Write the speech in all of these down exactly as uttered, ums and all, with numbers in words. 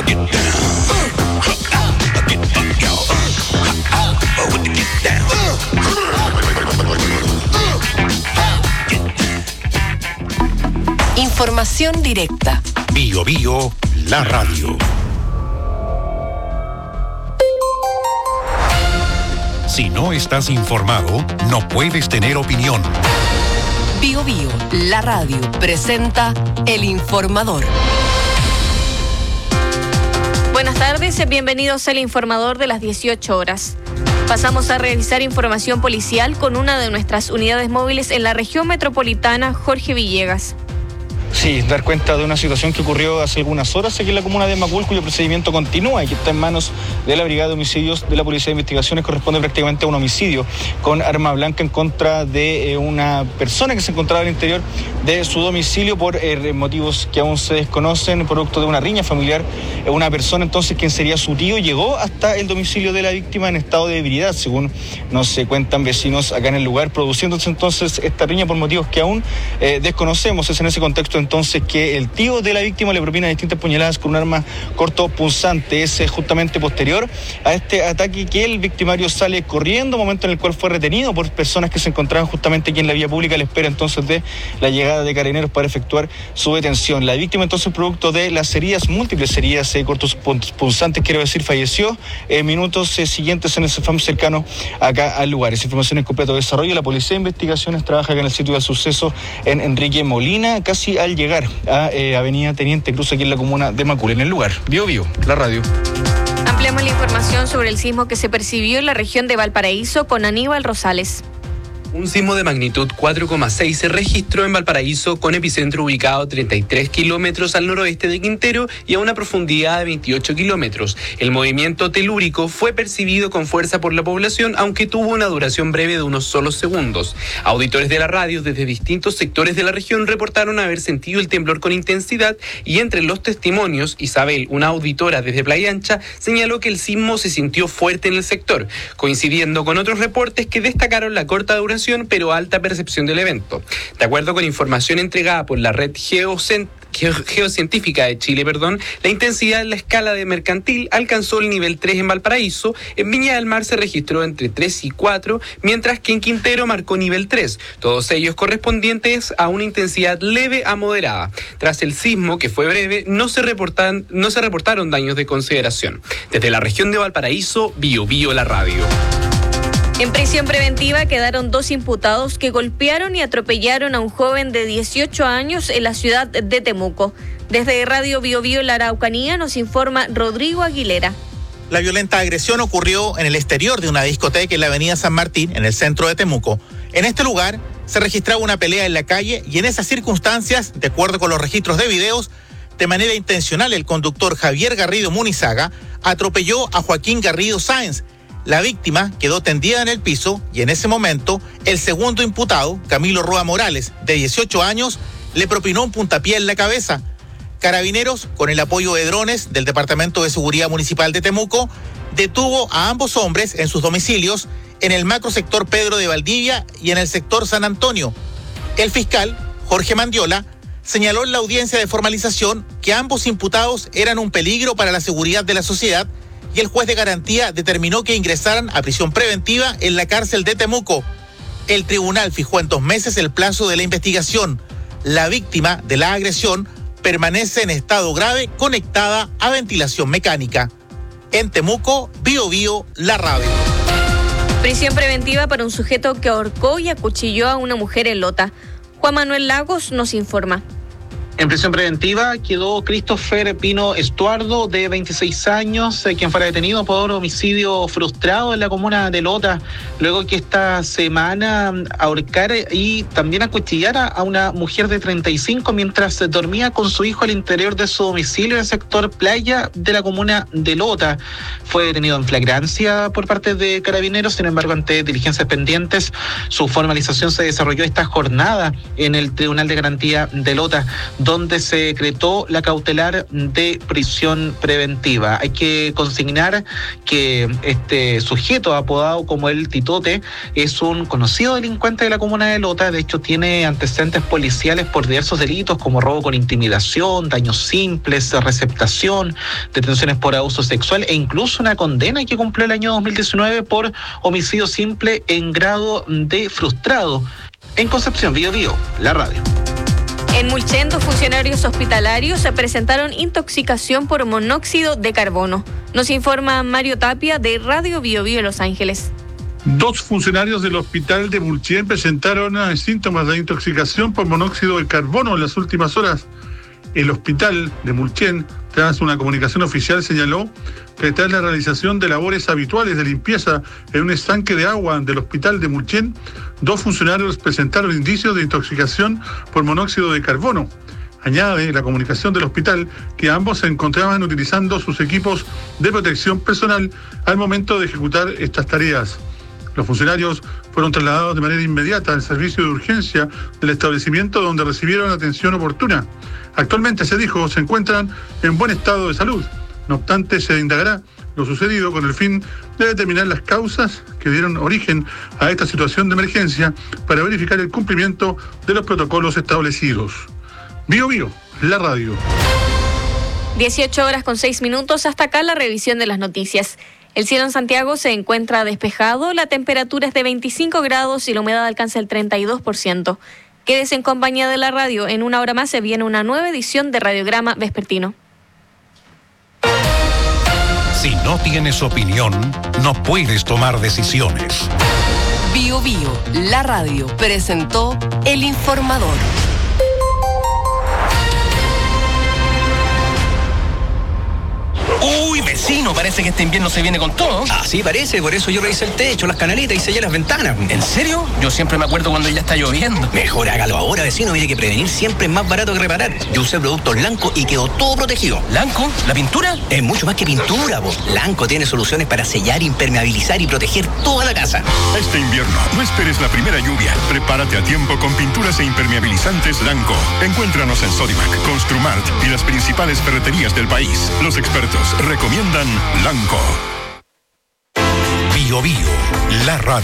Información directa. Bio Bio, la radio. Si no estás informado, no puedes tener opinión. Bio Bio, la radio, presenta El Informador. Buenas tardes, bienvenidos al Informador de las dieciocho horas. Pasamos a revisar información policial con una de nuestras unidades móviles en la región metropolitana, Jorge Villegas. Sí, dar cuenta de una situación que ocurrió hace algunas horas aquí en la comuna de Macul, cuyo procedimiento continúa y que está en manos de la Brigada de Homicidios de la Policía de Investigaciones. Corresponde prácticamente a un homicidio con arma blanca en contra de eh, una persona que se encontraba al interior de su domicilio por eh, motivos que aún se desconocen, producto de una riña familiar. Eh, una persona entonces, quien sería su tío, llegó hasta el domicilio de la víctima en estado de ebriedad, según nos se cuentan vecinos acá en el lugar, produciéndose entonces esta riña por motivos que aún eh, desconocemos. Es en ese contexto entonces que el tío de la víctima le propina distintas puñaladas con un arma cortopunzante. Es justamente posterior a este ataque que el victimario sale corriendo, momento en el cual fue retenido por personas que se encontraban justamente aquí en la vía pública a la espera entonces de la llegada de carabineros para efectuar su detención. La víctima entonces, producto de las heridas, múltiples heridas eh, cortopunzantes, quiero decir, falleció en minutos eh, siguientes en el C E F A M cercano acá al lugar. Esa información en completo desarrollo. La Policía de Investigaciones trabaja acá en el sitio del suceso en Enrique Molina, casi al llegar a eh, Avenida Teniente Cruz, aquí en la comuna de Macul, en el lugar. Bio Bio, la radio. Ampliamos la información sobre el sismo que se percibió en la región de Valparaíso con Aníbal Rosales. Un sismo de magnitud cuatro coma seis se registró en Valparaíso, con epicentro ubicado a treinta y tres kilómetros al noroeste de Quintero y a una profundidad de veintiocho kilómetros. El movimiento telúrico fue percibido con fuerza por la población, aunque tuvo una duración breve de unos solos segundos. Auditores de la radio desde distintos sectores de la región reportaron haber sentido el temblor con intensidad, y entre los testimonios, Isabel, una auditora desde Playa Ancha, señaló que el sismo se sintió fuerte en el sector, coincidiendo con otros reportes que destacaron la corta duración pero alta percepción del evento. De acuerdo con información entregada por la red Geocent Geocientífica de Chile, perdón, la intensidad en la escala de mercantil alcanzó el nivel tres en Valparaíso. En Viña del Mar se registró entre tres y cuatro, mientras que en Quintero marcó nivel tres, todos ellos correspondientes a una intensidad leve a moderada. Tras el sismo, que fue breve, no se reportan, no se reportaron daños de consideración. Desde la región de Valparaíso, Bio Bio, la radio. En prisión preventiva quedaron dos imputados que golpearon y atropellaron a un joven de dieciocho años en la ciudad de Temuco. Desde Radio Bio Bio, la Araucanía, nos informa Rodrigo Aguilera. La violenta agresión ocurrió en el exterior de una discoteca en la avenida San Martín, en el centro de Temuco. En este lugar se registraba una pelea en la calle y en esas circunstancias, de acuerdo con los registros de videos, de manera intencional el conductor Javier Garrido Munizaga atropelló a Joaquín Garrido Sáenz. La víctima quedó tendida en el piso y en ese momento el segundo imputado, Camilo Roa Morales, de dieciocho años, le propinó un puntapié en la cabeza. Carabineros, con el apoyo de drones del Departamento de Seguridad Municipal de Temuco, detuvo a ambos hombres en sus domicilios en el macrosector Pedro de Valdivia y en el sector San Antonio. El fiscal, Jorge Mandiola, señaló en la audiencia de formalización que ambos imputados eran un peligro para la seguridad de la sociedad, y el juez de garantía determinó que ingresaran a prisión preventiva en la cárcel de Temuco. El tribunal fijó en dos meses el plazo de la investigación. La víctima de la agresión permanece en estado grave, conectada a ventilación mecánica. En Temuco, Bio Bio, la radio. Prisión preventiva para un sujeto que ahorcó y acuchilló a una mujer en Lota. Juan Manuel Lagos nos informa. En prisión preventiva quedó Christopher Pino Estuardo, de veintiséis años, eh, quien fuera detenido por homicidio frustrado en la comuna de Lota, luego que esta semana ahorcara y también acuchillara a una mujer de treinta y cinco mientras dormía con su hijo al interior de su domicilio en el sector Playa de la comuna de Lota. Fue detenido en flagrancia por parte de Carabineros, sin embargo, ante diligencias pendientes, su formalización se desarrolló esta jornada en el Tribunal de Garantía de Lota. donde se decretó la cautelar de prisión preventiva. Hay que consignar que este sujeto apodado como el Titote es un conocido delincuente de la comuna de Lota. De hecho, tiene antecedentes policiales por diversos delitos como robo con intimidación, daños simples, receptación, detenciones por abuso sexual e incluso una condena que cumplió el año dos mil diecinueve por homicidio simple en grado de frustrado. En Concepción, Bío Bío, la radio. En Mulchen, dos funcionarios hospitalarios se presentaron intoxicación por monóxido de carbono. Nos informa Mario Tapia de Radio Bío Bío Los Ángeles. Dos funcionarios del hospital de Mulchen presentaron síntomas de intoxicación por monóxido de carbono en las últimas horas. El hospital de Mulchen, tras una comunicación oficial, señaló que tras la realización de labores habituales de limpieza en un estanque de agua del hospital de Mulchen, dos funcionarios presentaron indicios de intoxicación por monóxido de carbono. Añade la comunicación del hospital que ambos se encontraban utilizando sus equipos de protección personal al momento de ejecutar estas tareas. Los funcionarios fueron trasladados de manera inmediata al servicio de urgencia del establecimiento, donde recibieron atención oportuna. Actualmente, se dijo, se encuentran en buen estado de salud. No obstante, se indagará lo sucedido con el fin de determinar las causas que dieron origen a esta situación de emergencia para verificar el cumplimiento de los protocolos establecidos. Bío Bío, la radio. dieciocho horas con seis minutos, hasta acá la revisión de las noticias. El cielo en Santiago se encuentra despejado, la temperatura es de veinticinco grados y la humedad alcanza el treinta y dos por ciento. Quédese en compañía de la radio. En una hora más se viene una nueva edición de Radiograma Vespertino. Si no tienes opinión, no puedes tomar decisiones. Bío Bío, la radio, presentó El Informador. Uy, vecino, parece que este invierno se viene con todo. Así parece, por eso yo revisé el techo, las canaletas y sellé las ventanas. ¿En serio? Yo siempre me acuerdo cuando ya está lloviendo. Mejor hágalo ahora, vecino, mire que prevenir siempre es más barato que reparar. Yo usé productos Lanco y quedó todo protegido. ¿Lanco? ¿La pintura? Es mucho más que pintura, vos. Lanco tiene soluciones para sellar, impermeabilizar y proteger toda la casa. Este invierno, no esperes la primera lluvia. Prepárate a tiempo con pinturas e impermeabilizantes Lanco. Encuéntranos en Sodimac, Construmart y las principales ferreterías del país. Los expertos recomiendan Lanco. Bío Bío, la radio.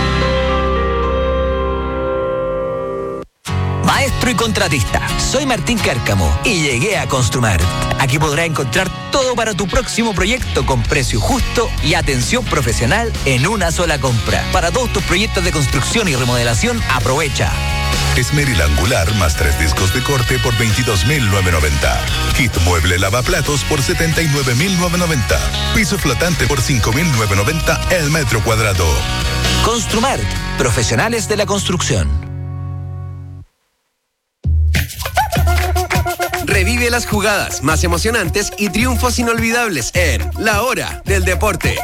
Maestro y contratista, soy Martín Cárcamo y llegué a Construmart. Aquí podrás encontrar todo para tu próximo proyecto con precio justo y atención profesional en una sola compra. Para todos tus proyectos de construcción y remodelación, aprovecha. Esmeril angular más tres discos de corte por veintidós mil novecientos noventa. Kit mueble lavaplatos por setenta y nueve mil novecientos noventa. Piso flotante por cinco mil novecientos noventa el metro cuadrado. Construmart, profesionales de la construcción. Revive las jugadas más emocionantes y triunfos inolvidables en La Hora del Deporte.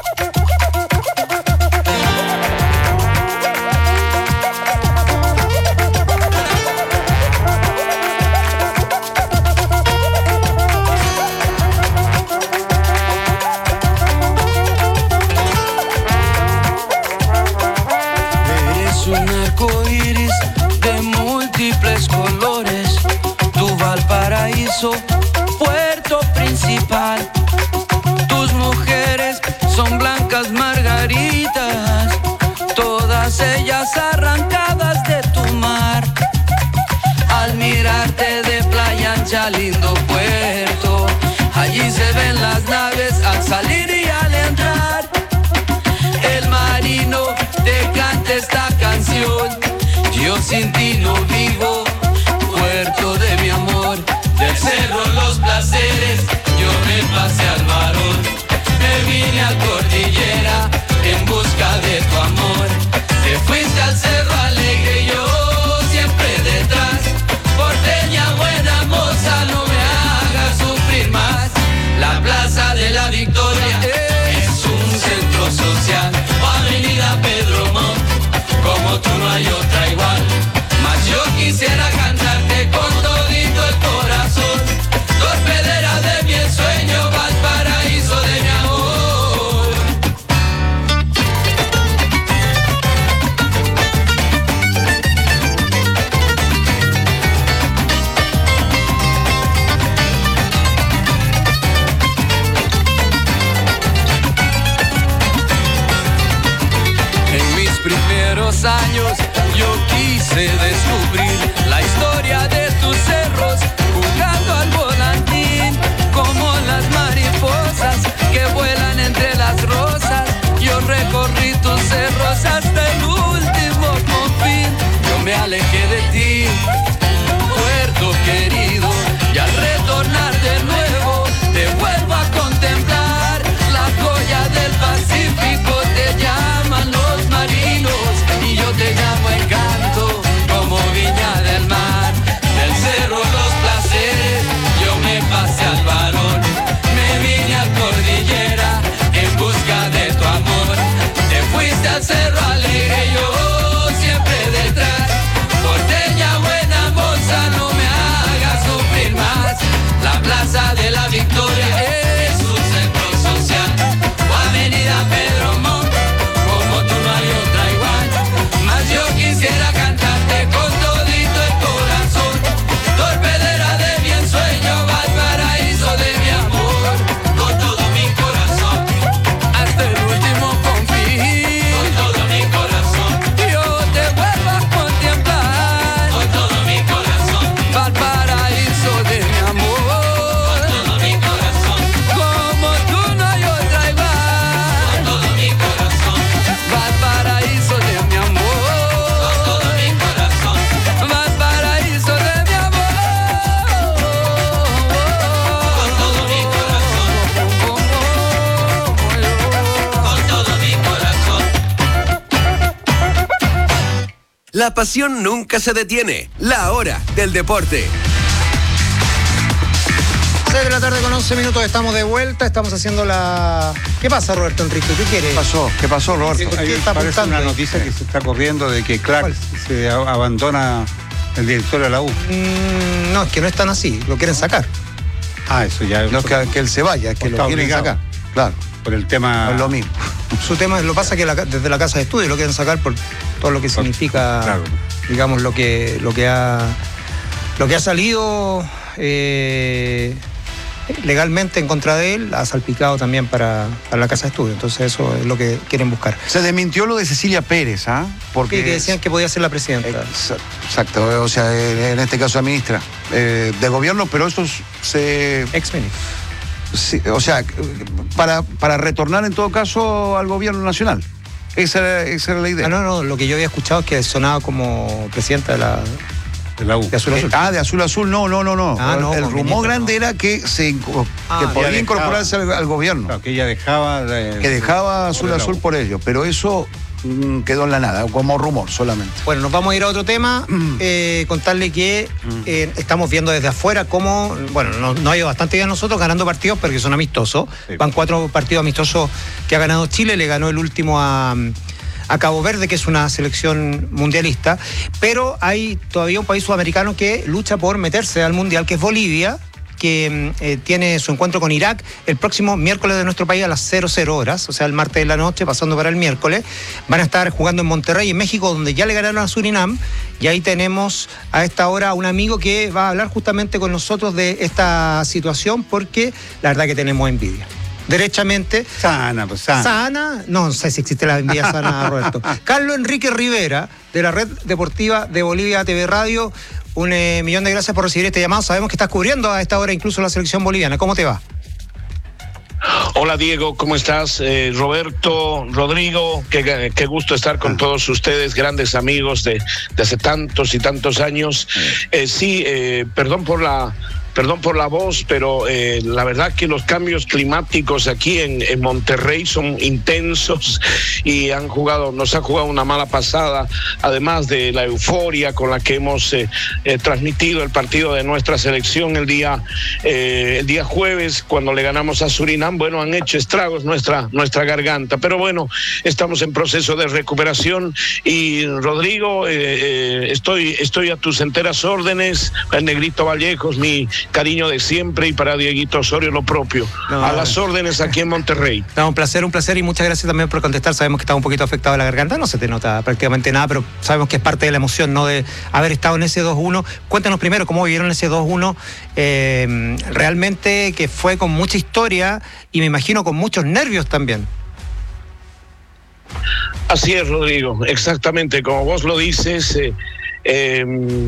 Eres un arco iris de múltiples colores. Valparaíso, puerto principal. Tus mujeres son blancas margaritas, todas ellas arrancadas de tu mar. Al mirarte de Playa Ancha, lindo puerto, allí se ven las naves al salir y al entrar. El marino te canta esta canción, yo sin ti no vivo. Puerto de mi amor, del cerro los placeres, yo me pasé al varón, me vine a Cordillera en busca de tu amor. Te fuiste al cerro alegre, yo siempre detrás. Porteña buena moza, no me hagas sufrir más. La plaza de la Victoria tantos años yo quise descubrir la historia de tus cerros, jugando al volantín como las mariposas que vuelan entre las rosas. Yo recorrí tus cerros hasta el último confín. Yo me alejé de ti, puerto querido, y al retornar de nuevo te vuelvo a contemplar. La joya del Pacífico te llaman los marinos y yo te llamo Encanto, como Viña del Mar. Del cerro Los Placeres yo me pasé al Barón, me vine a Cordillera en busca de tu amor. Te fuiste al Cerro Alegre, yo siempre detrás. Porteña buena moza, no me hagas sufrir más. La Plaza de la Victoria es un centro social, o Avenida Pedro Montt, como tú no hay otra igual. Mas yo quisiera cantarte con todito el corazón. Torpedera de mi ensueño, Valparaíso de mi amor. Con todo mi corazón, hasta el último confín. Con todo mi corazón, yo te vuelvo a contemplar. Con todo mi corazón, Valparaíso de mi amor. Con todo mi corazón, como tú no hay otra igual. Con todo mi corazón, Valparaíso de mi amor. Con todo mi corazón, Valparaíso de mi amor. Con todo mi corazón, con todo mi corazón. La pasión nunca se detiene. La hora del deporte. seis de la tarde con once minutos, estamos de vuelta, estamos haciendo la... ¿Qué pasa, Roberto Enrique? ¿Qué quiere? ¿Qué pasó? ¿Qué pasó, Roberto? ¿Qué Ahí está parece apuntando? una noticia que se está corriendo de que Clark se a- abandona el directorio de la U. Mm, no, es que no es tan así, lo quieren sacar. Ah, eso ya... No es que, que él se vaya, es que Está lo quieren obligado. sacar. Claro. Por el tema... No es lo mismo. Su tema, lo pasa que la- desde la casa de estudio lo quieren sacar por todo lo que significa, Claro. digamos, lo que, lo que ha lo que ha salido eh, legalmente en contra de él, ha salpicado también para, para la casa de estudio. Entonces eso es lo que quieren buscar. Se desmintió lo de Cecilia Pérez, ¿ah? Porque que decían que podía ser la presidenta. Exacto, o sea, en este caso la ministra eh, de gobierno, pero eso se... Ex-ministra. Sí, o sea, para, para retornar en todo caso al gobierno nacional. Esa era, esa era la idea. Ah, no, no, lo que yo había escuchado es que sonaba como presidenta de la... De la U. De Azul Azul. Eh, ah, de Azul Azul, no, no, no, no. Ah, no, el con rumor ministra, grande no. era que se inco- Ah, que ya podía dejaba. incorporarse al, al gobierno. Claro, que ella dejaba... de- Que dejaba Azul por el Azul U. por ello, pero eso mm, quedó en la nada, como rumor solamente. Bueno, nos vamos a ir a otro tema, eh, contarle que eh, estamos viendo desde afuera cómo, bueno, no, no ha ido bastante bien nosotros ganando partidos, pero que son amistosos. Sí. Van cuatro partidos amistosos que ha ganado Chile, le ganó el último a, a Cabo Verde, que es una selección mundialista, pero hay todavía un país sudamericano que lucha por meterse al mundial, que es Bolivia, que eh, tiene su encuentro con Irak el próximo miércoles de nuestro país a las cero cero horas, o sea, el martes de la noche, pasando para el miércoles. Van a estar jugando en Monterrey, en México, donde ya le ganaron a Surinam, y ahí tenemos a esta hora a un amigo que va a hablar justamente con nosotros de esta situación, porque la verdad que tenemos envidia. Derechamente. Sana, pues sana. Sana, no sé si existe la envidia sana, Roberto. Carlos Enrique Rivera, de la Red Deportiva de Bolivia T V Radio, un eh, millón de gracias por recibir este llamado. Sabemos que estás cubriendo a esta hora incluso la selección boliviana. ¿Cómo te va? Hola Diego, ¿cómo estás? Eh, Roberto, Rodrigo, qué, qué gusto estar con todos ustedes, grandes amigos de, de hace tantos y tantos años. Eh, sí, eh, perdón por la... Perdón por la voz, pero eh, la verdad que los cambios climáticos aquí en, en Monterrey son intensos y han jugado, nos ha jugado una mala pasada, además de la euforia con la que hemos eh, eh, transmitido el partido de nuestra selección el día, eh, el día jueves, cuando le ganamos a Surinam. Bueno, han hecho estragos nuestra, nuestra garganta, pero bueno, estamos en proceso de recuperación y Rodrigo, eh, eh, estoy, estoy a tus enteras órdenes, el Negrito Vallejos, mi cariño de siempre, y para Dieguito Osorio lo propio. No, a las órdenes aquí en Monterrey. No, un placer, un placer y muchas gracias también por contestar. Sabemos que estaba un poquito afectado la garganta, no se te nota prácticamente nada, pero sabemos que es parte de la emoción, ¿no?, de haber estado en ese dos uno. Cuéntanos primero cómo vivieron ese dos uno, eh, realmente que fue con mucha historia y me imagino con muchos nervios también. Así es, Rodrigo, exactamente como vos lo dices. Eh, eh,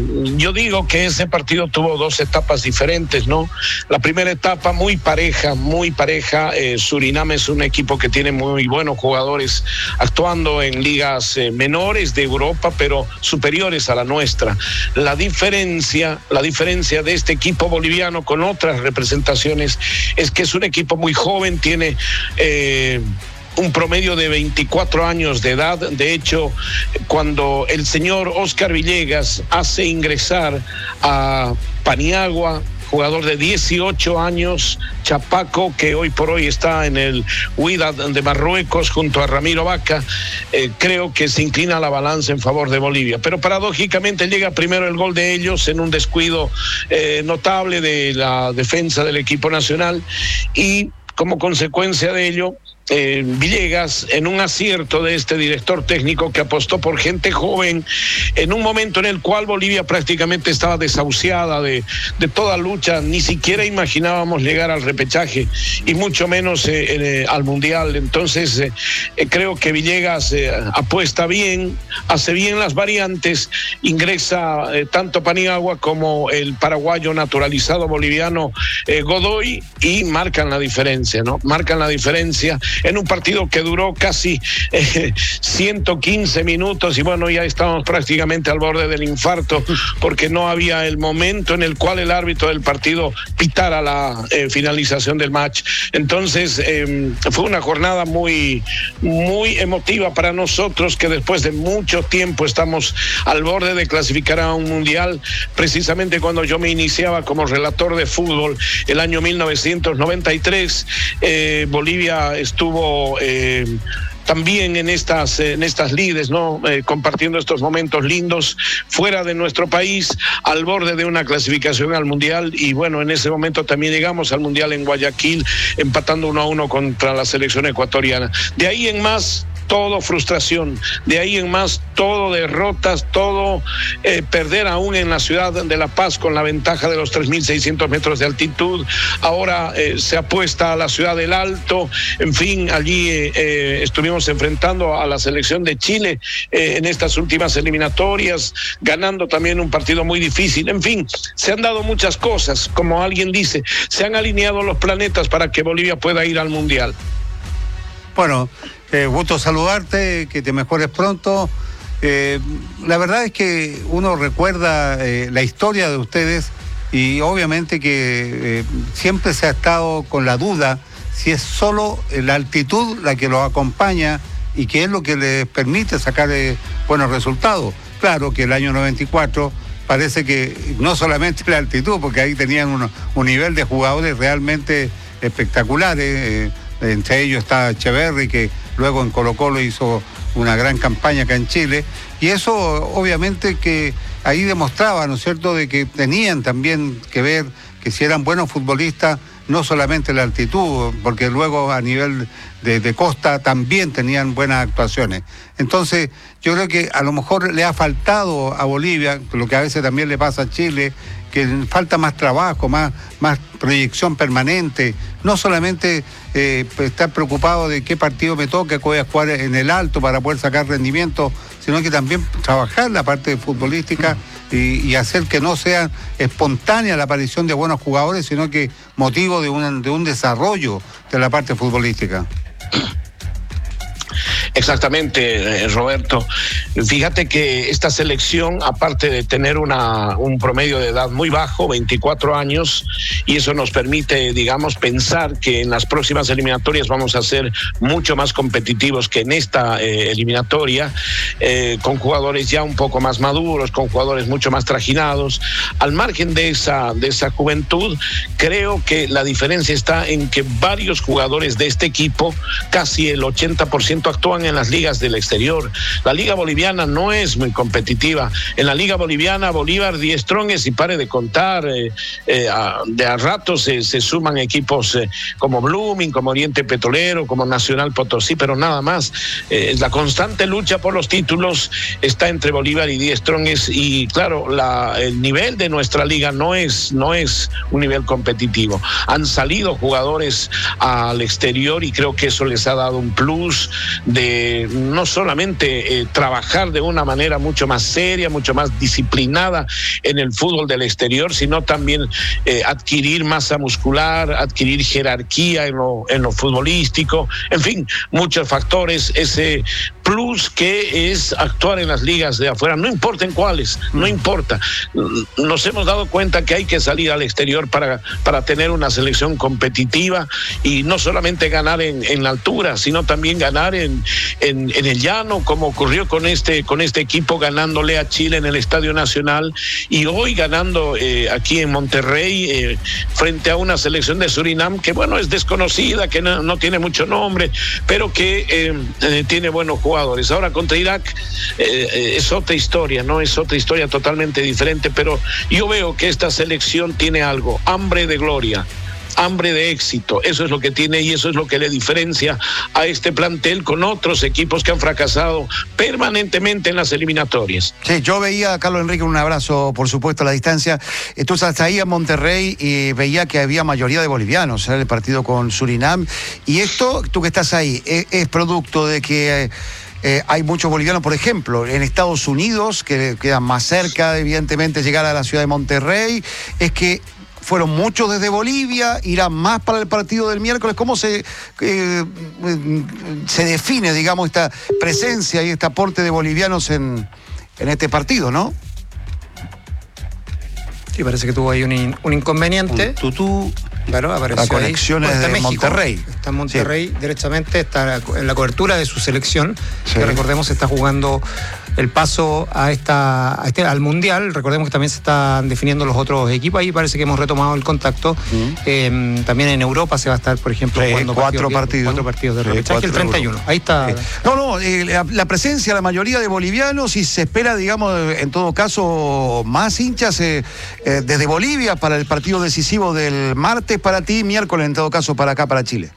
yo digo que ese partido tuvo dos etapas diferentes, ¿no? La primera etapa muy pareja, muy pareja. Eh, Surinam es un equipo que tiene muy buenos jugadores actuando en ligas eh, menores de Europa, pero superiores a la nuestra. La diferencia, la diferencia de este equipo boliviano con otras representaciones es que es un equipo muy joven, tiene eh, un promedio de veinticuatro años de edad. De hecho, cuando el señor Oscar Villegas hace ingresar a Paniagua, jugador de dieciocho años, chapaco, que hoy por hoy está en el Wydad de Marruecos junto a Ramiro Vaca, eh, creo que se inclina la balanza en favor de Bolivia. Pero paradójicamente llega primero el gol de ellos en un descuido eh, notable de la defensa del equipo nacional, y como consecuencia de ello, Eh, Villegas, en un acierto de este director técnico que apostó por gente joven, en un momento en el cual Bolivia prácticamente estaba desahuciada de, de toda lucha, ni siquiera imaginábamos llegar al repechaje y mucho menos eh, eh, al Mundial. Entonces eh, eh, creo que Villegas eh, apuesta bien, hace bien las variantes, ingresa eh, tanto Paniagua como el paraguayo naturalizado boliviano eh, Godoy, y marcan la diferencia, ¿no? Marcan la diferencia en un partido que duró casi eh, ciento quince minutos, y bueno, ya estábamos prácticamente al borde del infarto porque no había el momento en el cual el árbitro del partido pitara la eh, finalización del match. Entonces eh, fue una jornada muy, muy emotiva para nosotros, que después de mucho tiempo estamos al borde de clasificar a un mundial. Precisamente cuando yo me iniciaba como relator de fútbol el año mil novecientos noventa y tres, eh, Bolivia estuvo Eh, también en estas en estas lides, ¿no? Eh, compartiendo estos momentos lindos fuera de nuestro país, al borde de una clasificación al Mundial. Y bueno, en ese momento también llegamos al Mundial en Guayaquil, empatando uno a uno contra la selección ecuatoriana. De ahí en más, todo frustración, de ahí en más todo derrotas, todo eh, perder aún en la ciudad de La Paz con la ventaja de los tres mil seiscientos metros de altitud. Ahora eh, se apuesta a la ciudad del Alto. En fin, allí eh, eh, estuvimos enfrentando a la selección de Chile eh, en estas últimas eliminatorias, ganando también un partido muy difícil. En fin, se han dado muchas cosas, como alguien dice, se han alineado los planetas para que Bolivia pueda ir al Mundial. Bueno, Eh, gusto saludarte, que te mejores pronto. Eh, la verdad es que uno recuerda eh, la historia de ustedes, y obviamente que eh, siempre se ha estado con la duda si es solo la altitud la que los acompaña y que es lo que les permite sacar eh, buenos resultados. Claro que el año noventa y cuatro parece que no solamente la altitud, porque ahí tenían un, un nivel de jugadores realmente espectaculares. Eh, entre ellos está Echeverri, que luego en Colo-Colo hizo una gran campaña acá en Chile, y eso obviamente que ahí demostraba, ¿no es cierto?, de que tenían también que ver que si eran buenos futbolistas, no solamente la altitud, porque luego a nivel de, de costa también tenían buenas actuaciones. Entonces yo creo que a lo mejor le ha faltado a Bolivia, lo que a veces también le pasa a Chile, que falta más trabajo, más, más proyección permanente, no solamente eh, estar preocupado de qué partido me toca, que voy a jugar en el Alto para poder sacar rendimiento, sino que también trabajar la parte futbolística y, y hacer que no sea espontánea la aparición de buenos jugadores, sino que motivo de un, de un desarrollo de la parte futbolística. Exactamente, eh, Roberto. Fíjate que esta selección, aparte de tener una, un promedio de edad muy bajo, veinticuatro años, y eso nos permite, digamos, pensar que en las próximas eliminatorias vamos a ser mucho más competitivos que en esta eh, eliminatoria, eh, con jugadores ya un poco más maduros, con jugadores mucho más trajinados. Al margen de esa, de esa juventud, creo que la diferencia está en que varios jugadores de este equipo, casi el ochenta por ciento, actúan en las ligas del exterior. La liga boliviana no es muy competitiva. En la liga boliviana, Bolívar, diez Stronges, y pare de contar, eh, eh, a, de a ratos se, se suman equipos eh, como Blooming, como Oriente Petrolero, como Nacional Potosí, pero nada más. Eh, la constante lucha por los títulos está entre Bolívar y diez Stronges, y claro, la, el nivel de nuestra liga no es, no es un nivel competitivo. Han salido jugadores al exterior y creo que eso les ha dado un plus de eh, no solamente eh, trabajar de una manera mucho más seria, mucho más disciplinada en el fútbol del exterior, sino también eh, adquirir masa muscular, adquirir jerarquía en lo, en lo futbolístico, en fin, muchos factores, ese plus que es actuar en las ligas de afuera, no importa en cuáles, no importa. Nos hemos dado cuenta que hay que salir al exterior para, para tener una selección competitiva y no solamente ganar en, en la altura, sino también ganar en, en, en el llano, como ocurrió con este, con este equipo ganándole a Chile en el Estadio Nacional y hoy ganando eh, aquí en Monterrey eh, frente a una selección de Surinam que bueno, es desconocida, que no, no tiene mucho nombre, pero que eh, eh, tiene buenos jugadores. Ahora contra Irak eh, es otra historia, ¿no? Es otra historia totalmente diferente, pero yo veo que esta selección tiene algo, hambre de gloria, hambre de éxito, eso es lo que tiene y eso es lo que le diferencia a este plantel con otros equipos que han fracasado permanentemente en las eliminatorias. Sí, yo veía a Carlos Enrique, un abrazo por supuesto a la distancia, entonces hasta ahí en Monterrey y veía que había mayoría de bolivianos en el partido con Surinam y esto, tú que estás ahí, es, es producto de que... Eh, Eh, hay muchos bolivianos, por ejemplo, en Estados Unidos, que quedan más cerca, evidentemente, llegar a la ciudad de Monterrey. Es que fueron muchos desde Bolivia, irán más para el partido del miércoles. ¿Cómo se, eh, se define, digamos, esta presencia y este aporte de bolivianos en, en este partido, no? Sí, parece que tuvo ahí un, in, un inconveniente. Un tutú. Claro, apareció la conexión es de México, Monterrey. Está en Monterrey, sí. Derechamente, está en la cobertura de su selección, sí. Que recordemos está jugando el paso a esta, a este, al Mundial. Recordemos que también se están definiendo los otros equipos. Ahí parece que hemos retomado el contacto. Mm. Eh, también en Europa se va a estar, por ejemplo, sí, jugando cuatro partidos, partidos. Cuatro partidos de repechaje, sí, el treinta y uno. Ahí está. Sí. No, no, eh, la, la presencia, la mayoría de bolivianos y se espera, digamos, en todo caso, más hinchas eh, eh, desde Bolivia para el partido decisivo del martes para ti, miércoles en todo caso para acá, para Chile.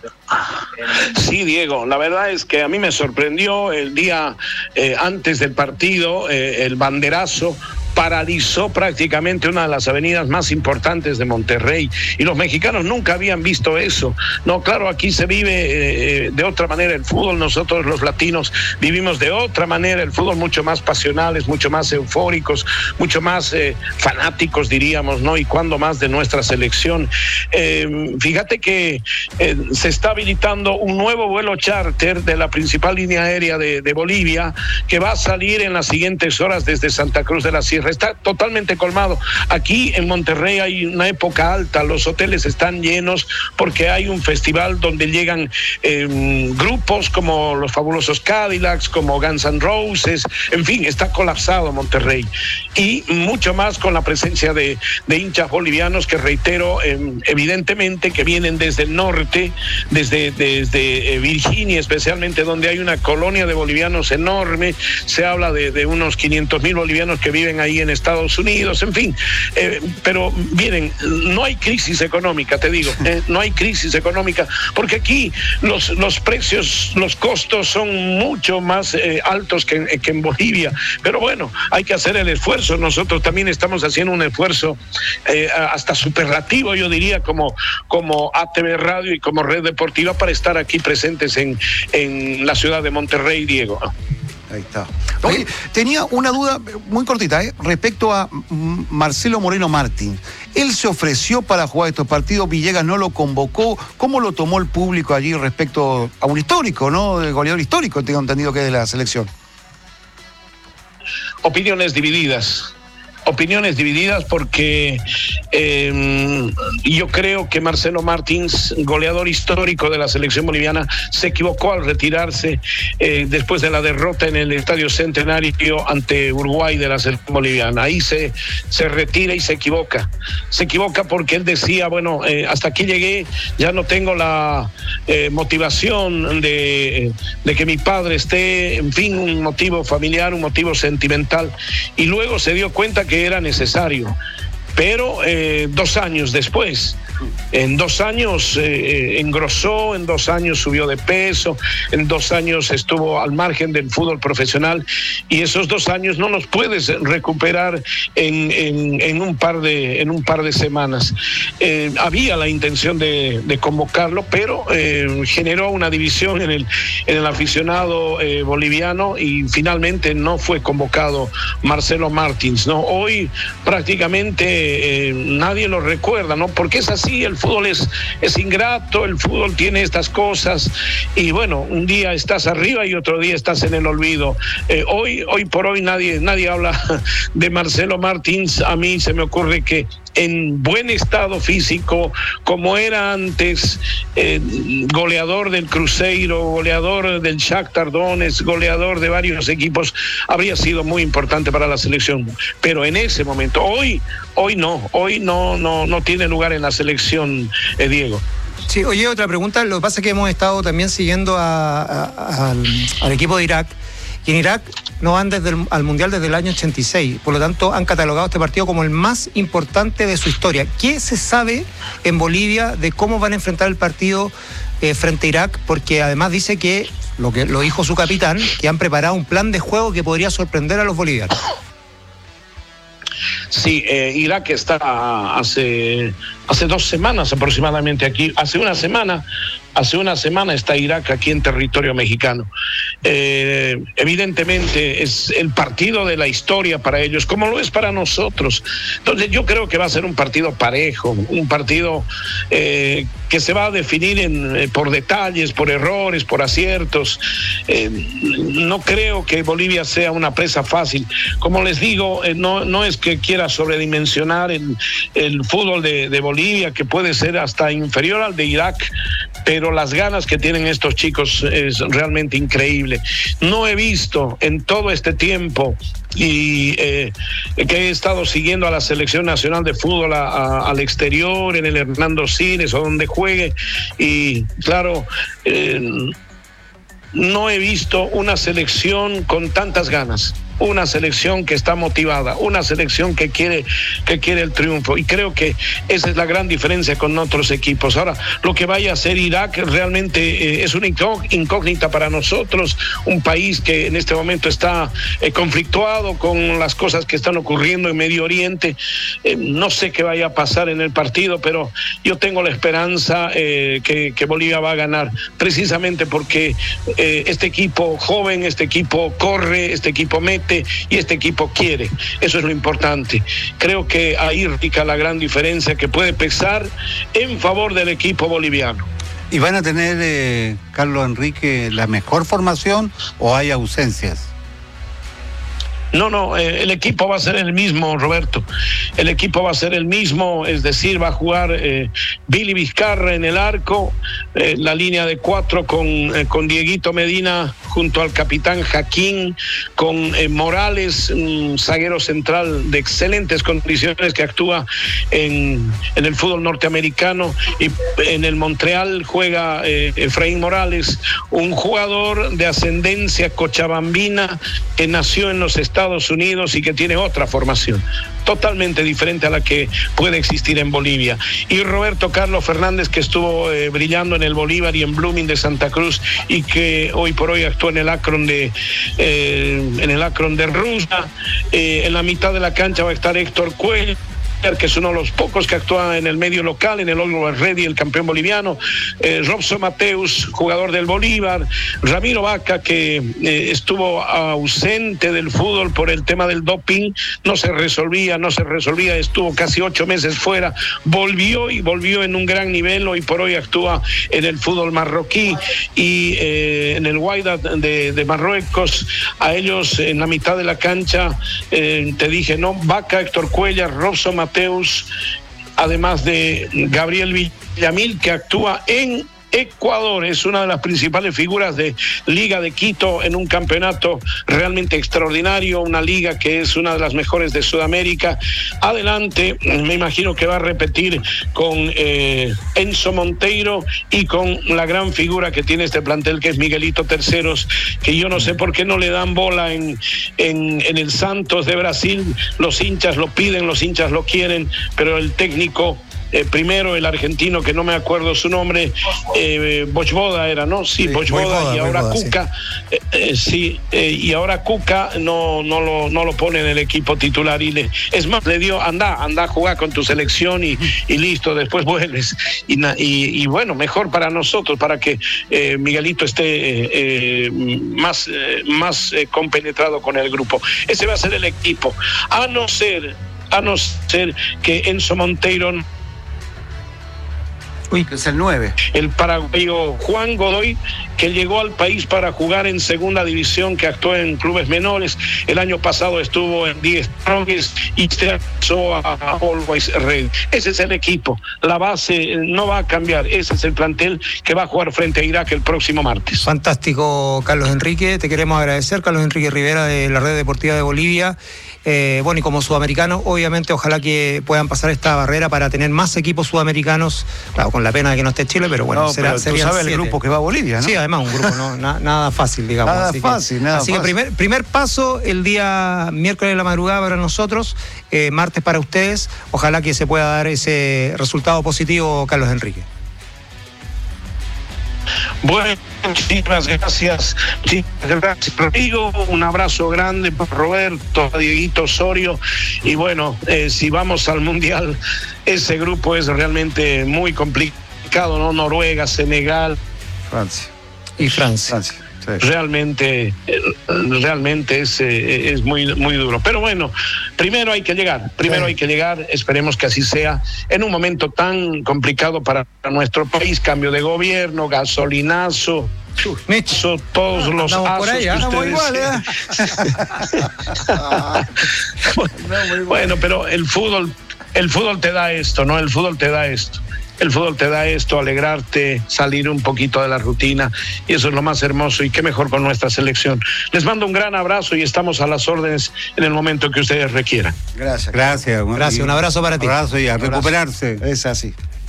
Sí, Diego, la verdad es que a mí me sorprendió el día eh, antes del partido, eh, el banderazo paralizó prácticamente una de las avenidas más importantes de Monterrey y los mexicanos nunca habían visto eso. No, claro, aquí se vive eh, de otra manera el fútbol, nosotros los latinos vivimos de otra manera el fútbol, mucho más pasionales, mucho más eufóricos, mucho más eh, fanáticos diríamos, ¿no? Y cuando más de nuestra selección. Eh, fíjate que eh, se está habilitando un nuevo vuelo charter de la principal línea aérea de, de Bolivia que va a salir en las siguientes horas desde Santa Cruz de la Sierra. Está totalmente colmado. Aquí en Monterrey hay una época alta, los hoteles están llenos porque hay un festival donde llegan eh, grupos como los fabulosos Cadillacs, como Guns N' Roses, en fin, está colapsado Monterrey. Y mucho más con la presencia de, de hinchas bolivianos que reitero, eh, evidentemente que vienen desde el norte, desde, desde eh, Virginia especialmente, donde hay una colonia de bolivianos enorme, se habla de, de unos quinientos mil bolivianos que viven ahí en Estados Unidos, en fin, eh, pero miren, no hay crisis económica, te digo, eh, no hay crisis económica, porque aquí los, los precios, los costos son mucho más eh, altos que, que en Bolivia, pero bueno, hay que hacer el esfuerzo, nosotros también estamos haciendo un esfuerzo eh, hasta superlativo, yo diría, como, como A T V Radio y como Red Deportiva para estar aquí presentes en, en la ciudad de Monterrey, Diego. Ahí está. Oye, tenía una duda muy cortita, ¿eh? Respecto a Marcelo Moreno Martín. Él se ofreció para jugar estos partidos, Villegas no lo convocó. ¿Cómo lo tomó el público allí respecto a un histórico, ¿no? De goleador histórico, tengo entendido que es de la selección. Opiniones divididas. Opiniones divididas porque eh, yo creo que Marcelo Martins, goleador histórico de la selección boliviana, se equivocó al retirarse eh, después de la derrota en el Estadio Centenario ante Uruguay de la selección boliviana. Ahí se, se retira y se equivoca. Se equivoca porque él decía, bueno, eh, hasta aquí llegué, ya no tengo la eh, motivación de, de que mi padre esté, en fin, un motivo familiar, un motivo sentimental. Y luego se dio cuenta que era necesario. pero eh, dos años después. En dos años eh, engrosó, en dos años subió de peso, en dos años estuvo al margen del fútbol profesional, y esos dos años no los puedes recuperar en, en, en, un, par de, en un par de semanas. Eh, había la intención de, de convocarlo, pero eh, generó una división en el, en el aficionado eh, boliviano, y finalmente no fue convocado Marcelo Martins, ¿no? Hoy prácticamente eh, nadie lo recuerda, ¿no? Porque es así. Sí, el fútbol es, es ingrato, el fútbol tiene estas cosas, y bueno, un día estás arriba y otro día estás en el olvido. Eh, hoy, hoy por hoy nadie, nadie habla de Marcelo Martins. A mí se me ocurre que en buen estado físico, como era antes, eh, goleador del Cruzeiro, goleador del Shakhtar Donetsk, goleador de varios equipos, habría sido muy importante para la selección. Pero en ese momento, hoy, hoy no, hoy no, no, no tiene lugar en la selección, eh, Diego. Sí, oye, otra pregunta. Lo que pasa es que hemos estado también siguiendo a, a, al, al equipo de Irak, y en Irak no van desde el, al Mundial desde el año ochenta y seis, por lo tanto han catalogado este partido como el más importante de su historia. ¿Qué se sabe en Bolivia de cómo van a enfrentar el partido eh, frente a Irak? Porque además dice que, lo que lo dijo su capitán, que han preparado un plan de juego que podría sorprender a los bolivianos. Sí, eh, Irak está hace, hace dos semanas aproximadamente aquí, hace una semana, hace una semana está Irak aquí en territorio mexicano. Eh, evidentemente es el partido de la historia para ellos, como lo es para nosotros. Entonces yo creo que va a ser un partido parejo, un partido eh, que se va a definir en, eh, por detalles, por errores, por aciertos. Eh, no creo que Bolivia sea una presa fácil. Como les digo, eh, no, no es que quiera sobredimensionar el, el fútbol de, de Bolivia, que puede ser hasta inferior al de Irak, pero las ganas que tienen estos chicos es realmente increíble. No he visto en todo este tiempo y eh, que he estado siguiendo a la selección nacional de fútbol a, a, al exterior, en el Hernando Siles o donde juegue, y claro, eh, no he visto una selección con tantas ganas, una selección que está motivada, una selección que quiere, que quiere el triunfo, y creo que esa es la gran diferencia con otros equipos. Ahora, lo que vaya a hacer Irak realmente eh, es una incógnita para nosotros, un país que en este momento está eh, conflictuado con las cosas que están ocurriendo en Medio Oriente. Eh, no sé qué vaya a pasar en el partido, pero yo tengo la esperanza eh, que, que Bolivia va a ganar, precisamente porque eh, este equipo joven, este equipo corre, este equipo mete, y este equipo quiere. Eso es lo importante. Creo que ahí radica la gran diferencia que puede pesar en favor del equipo boliviano. ¿Y van a tener, eh, Carlos Enrique, la mejor formación o hay ausencias? No, no, eh, el equipo va a ser el mismo, Roberto. El equipo va a ser el mismo, es decir, va a jugar eh, Billy Vizcarra en el arco, eh, la línea de cuatro con, eh, con Dieguito Medina junto al capitán Jaquín, con eh, Morales, un zaguero central de excelentes condiciones que actúa en, en el fútbol norteamericano, y en el Montreal juega eh, Efraín Morales, un jugador de ascendencia cochabambina que nació en los Estados Unidos y que tiene otra formación totalmente diferente a la que puede existir en Bolivia. Y Roberto Carlos Fernández, que estuvo eh, brillando en el Bolívar y en Blooming de Santa Cruz, y que hoy por hoy actúa en el Akron de eh, en el Akron de Rusia. Eh, en la mitad de la cancha va a estar Héctor Cuellar, que es uno de los pocos que actúa en el medio local, en el Always Ready, el campeón boliviano. eh, Robson Mateus, jugador del Bolívar. Ramiro Vaca, que eh, estuvo ausente del fútbol por el tema del doping, no se resolvía, no se resolvía, estuvo casi ocho meses fuera, volvió y volvió en un gran nivel, hoy por hoy actúa en el fútbol marroquí y eh, en el Wydad de, de Marruecos. A ellos en la mitad de la cancha, eh, te dije, ¿no? Vaca, Héctor Cuellar, Robson Mateus, además de Gabriel Villamil, que actúa en Ecuador es una de las principales figuras de Liga de Quito en un campeonato realmente extraordinario, una liga que es una de las mejores de Sudamérica. Adelante, me imagino que va a repetir con eh, Enzo Monteiro y con la gran figura que tiene este plantel, que es Miguelito Terceros, que yo no sé por qué no le dan bola en, en, en el Santos de Brasil. Los hinchas lo piden, los hinchas lo quieren, pero el técnico, eh, primero el argentino, que no me acuerdo su nombre, eh, Bochboda era, ¿no? Sí, sí Bochboda, y ahora Bochboda, Cuca, sí, eh, eh, sí eh, y ahora Cuca no, no, lo, no lo pone en el equipo titular, y le, es más, le dio, anda, anda a jugar con tu selección y, y listo, después vuelves. Y, y, y bueno, mejor para nosotros, para que eh, Miguelito esté eh, eh, más, eh, más eh, compenetrado con el grupo. Ese va a ser el equipo, a no ser, a no ser que Enzo Monteiro... Uy, que es el nueve. El paraguayo Juan Godoy, que llegó al país para jugar en segunda división, que actuó en clubes menores. El año pasado estuvo en diez Strongest y se pasó a Always Red. Ese es el equipo. La base no va a cambiar. Ese es el plantel que va a jugar frente a Irak el próximo martes. Fantástico, Carlos Enrique. Te queremos agradecer, Carlos Enrique Rivera, de la Red Deportiva de Bolivia. Eh, bueno, y como sudamericano, obviamente, ojalá que puedan pasar esta barrera para tener más equipos sudamericanos, claro, con la pena de que no esté Chile, pero bueno, no, será, pero tú sabes el grupo que va a Bolivia, ¿no? Sí, además, un grupo no, na, nada fácil, digamos. Nada así fácil, que, nada Así fácil. que primer, primer paso el día miércoles de la madrugada para nosotros, eh, martes para ustedes. Ojalá que se pueda dar ese resultado positivo, Carlos Enrique. Bueno, muchísimas gracias. Muchísimas gracias, Rodrigo. Un abrazo grande para Roberto, a Dieguito Osorio. Y bueno, eh, si vamos al Mundial, ese grupo es realmente muy complicado, ¿no? Noruega, Senegal, Francia. Y Francia. Francia. Sí. Realmente, realmente es, es muy, muy duro. Pero bueno, primero hay que llegar, primero sí. hay que llegar, esperemos que así sea, en un momento tan complicado para nuestro país, cambio de gobierno, gasolinazo, eso, todos los asos ahí, que ustedes... igual, ¿eh? bueno, bueno, pero el fútbol, el fútbol te da esto, ¿no? El fútbol te da esto. El fútbol te da esto, alegrarte, salir un poquito de la rutina, y eso es lo más hermoso, y qué mejor con nuestra selección. Les mando un gran abrazo y estamos a las órdenes en el momento que ustedes requieran. Gracias. Gracias. Gracias, un abrazo para ti. Un abrazo y a recuperarse. Es así.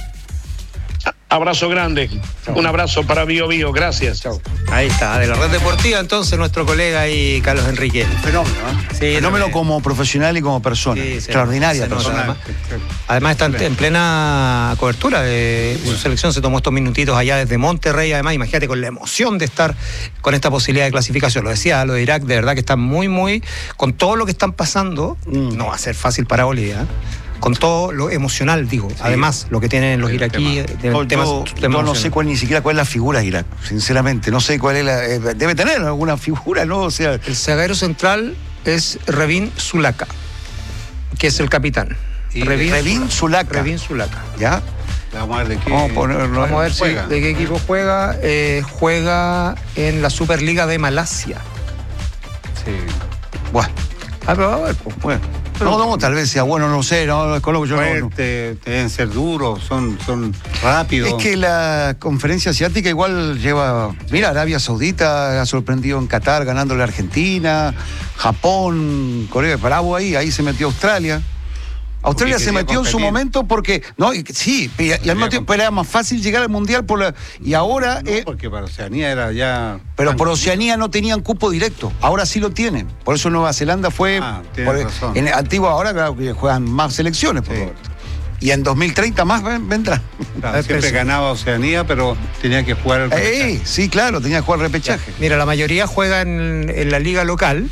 Abrazo grande. Chau. Un abrazo para Bio Bio. Gracias. Chao. Ahí está, de la Red Deportiva, entonces, nuestro colega y Carlos Enrique. Un fenómeno, ¿eh? Sí, fenómeno como profesional y como persona. Sí, extraordinaria persona. Además, además está en, en plena cobertura de su selección. Se tomó estos minutitos allá desde Monterrey. Además, imagínate con la emoción de estar con esta posibilidad de clasificación. Lo decía, lo de Irak, de verdad que está muy, muy... Con todo lo que están pasando, mm. no va a ser fácil para Bolivia, ¿eh? Con todo lo emocional, digo. Sí. Además, lo que tienen los iraquíes. Tema. Yo, yo, yo no sé cuál, ni siquiera cuál es la figura de Irak, sinceramente. No sé cuál es la... Eh, debe tener alguna figura, ¿no? O sea... El zaguero central es Revin Zulaka, que es el capitán. Revin, Revin Zulaka. Revin Zulaka. ¿Ya? Vamos a ver de qué, Vamos a ponerlo, Vamos a ver si, de qué equipo juega. Eh, juega en la Superliga de Malasia. Sí. Bueno. Ah, pero vamos a ver, pues. Bueno. No, no, tal vez sea bueno, no sé, no, con lo que yo Fuerte, no, no. Deben ser duros, son, son rápidos. Es que la conferencia asiática igual lleva, mira, Arabia Saudita ha sorprendido en Qatar ganándole a Argentina, Japón, Corea de Paraguay, ahí, ahí se metió Australia. Australia se metió competir. en su momento porque, no, y, sí, y, y al mismo tiempo era más fácil llegar al Mundial por la, y ahora... No, eh, porque para Oceanía era ya... Pero por Oceanía no tenían cupo directo, ahora sí lo tienen. Por eso Nueva Zelanda fue... Ah, por, razón. En Antigua ahora claro que juegan más selecciones, por favor. Sí. Y en dos mil treinta más vendrán. Claro, siempre ganaba Oceanía, pero tenía que jugar el repechaje. Eh, sí, claro, tenía que jugar el repechaje. Ya. Mira, la mayoría juega en, en la liga local,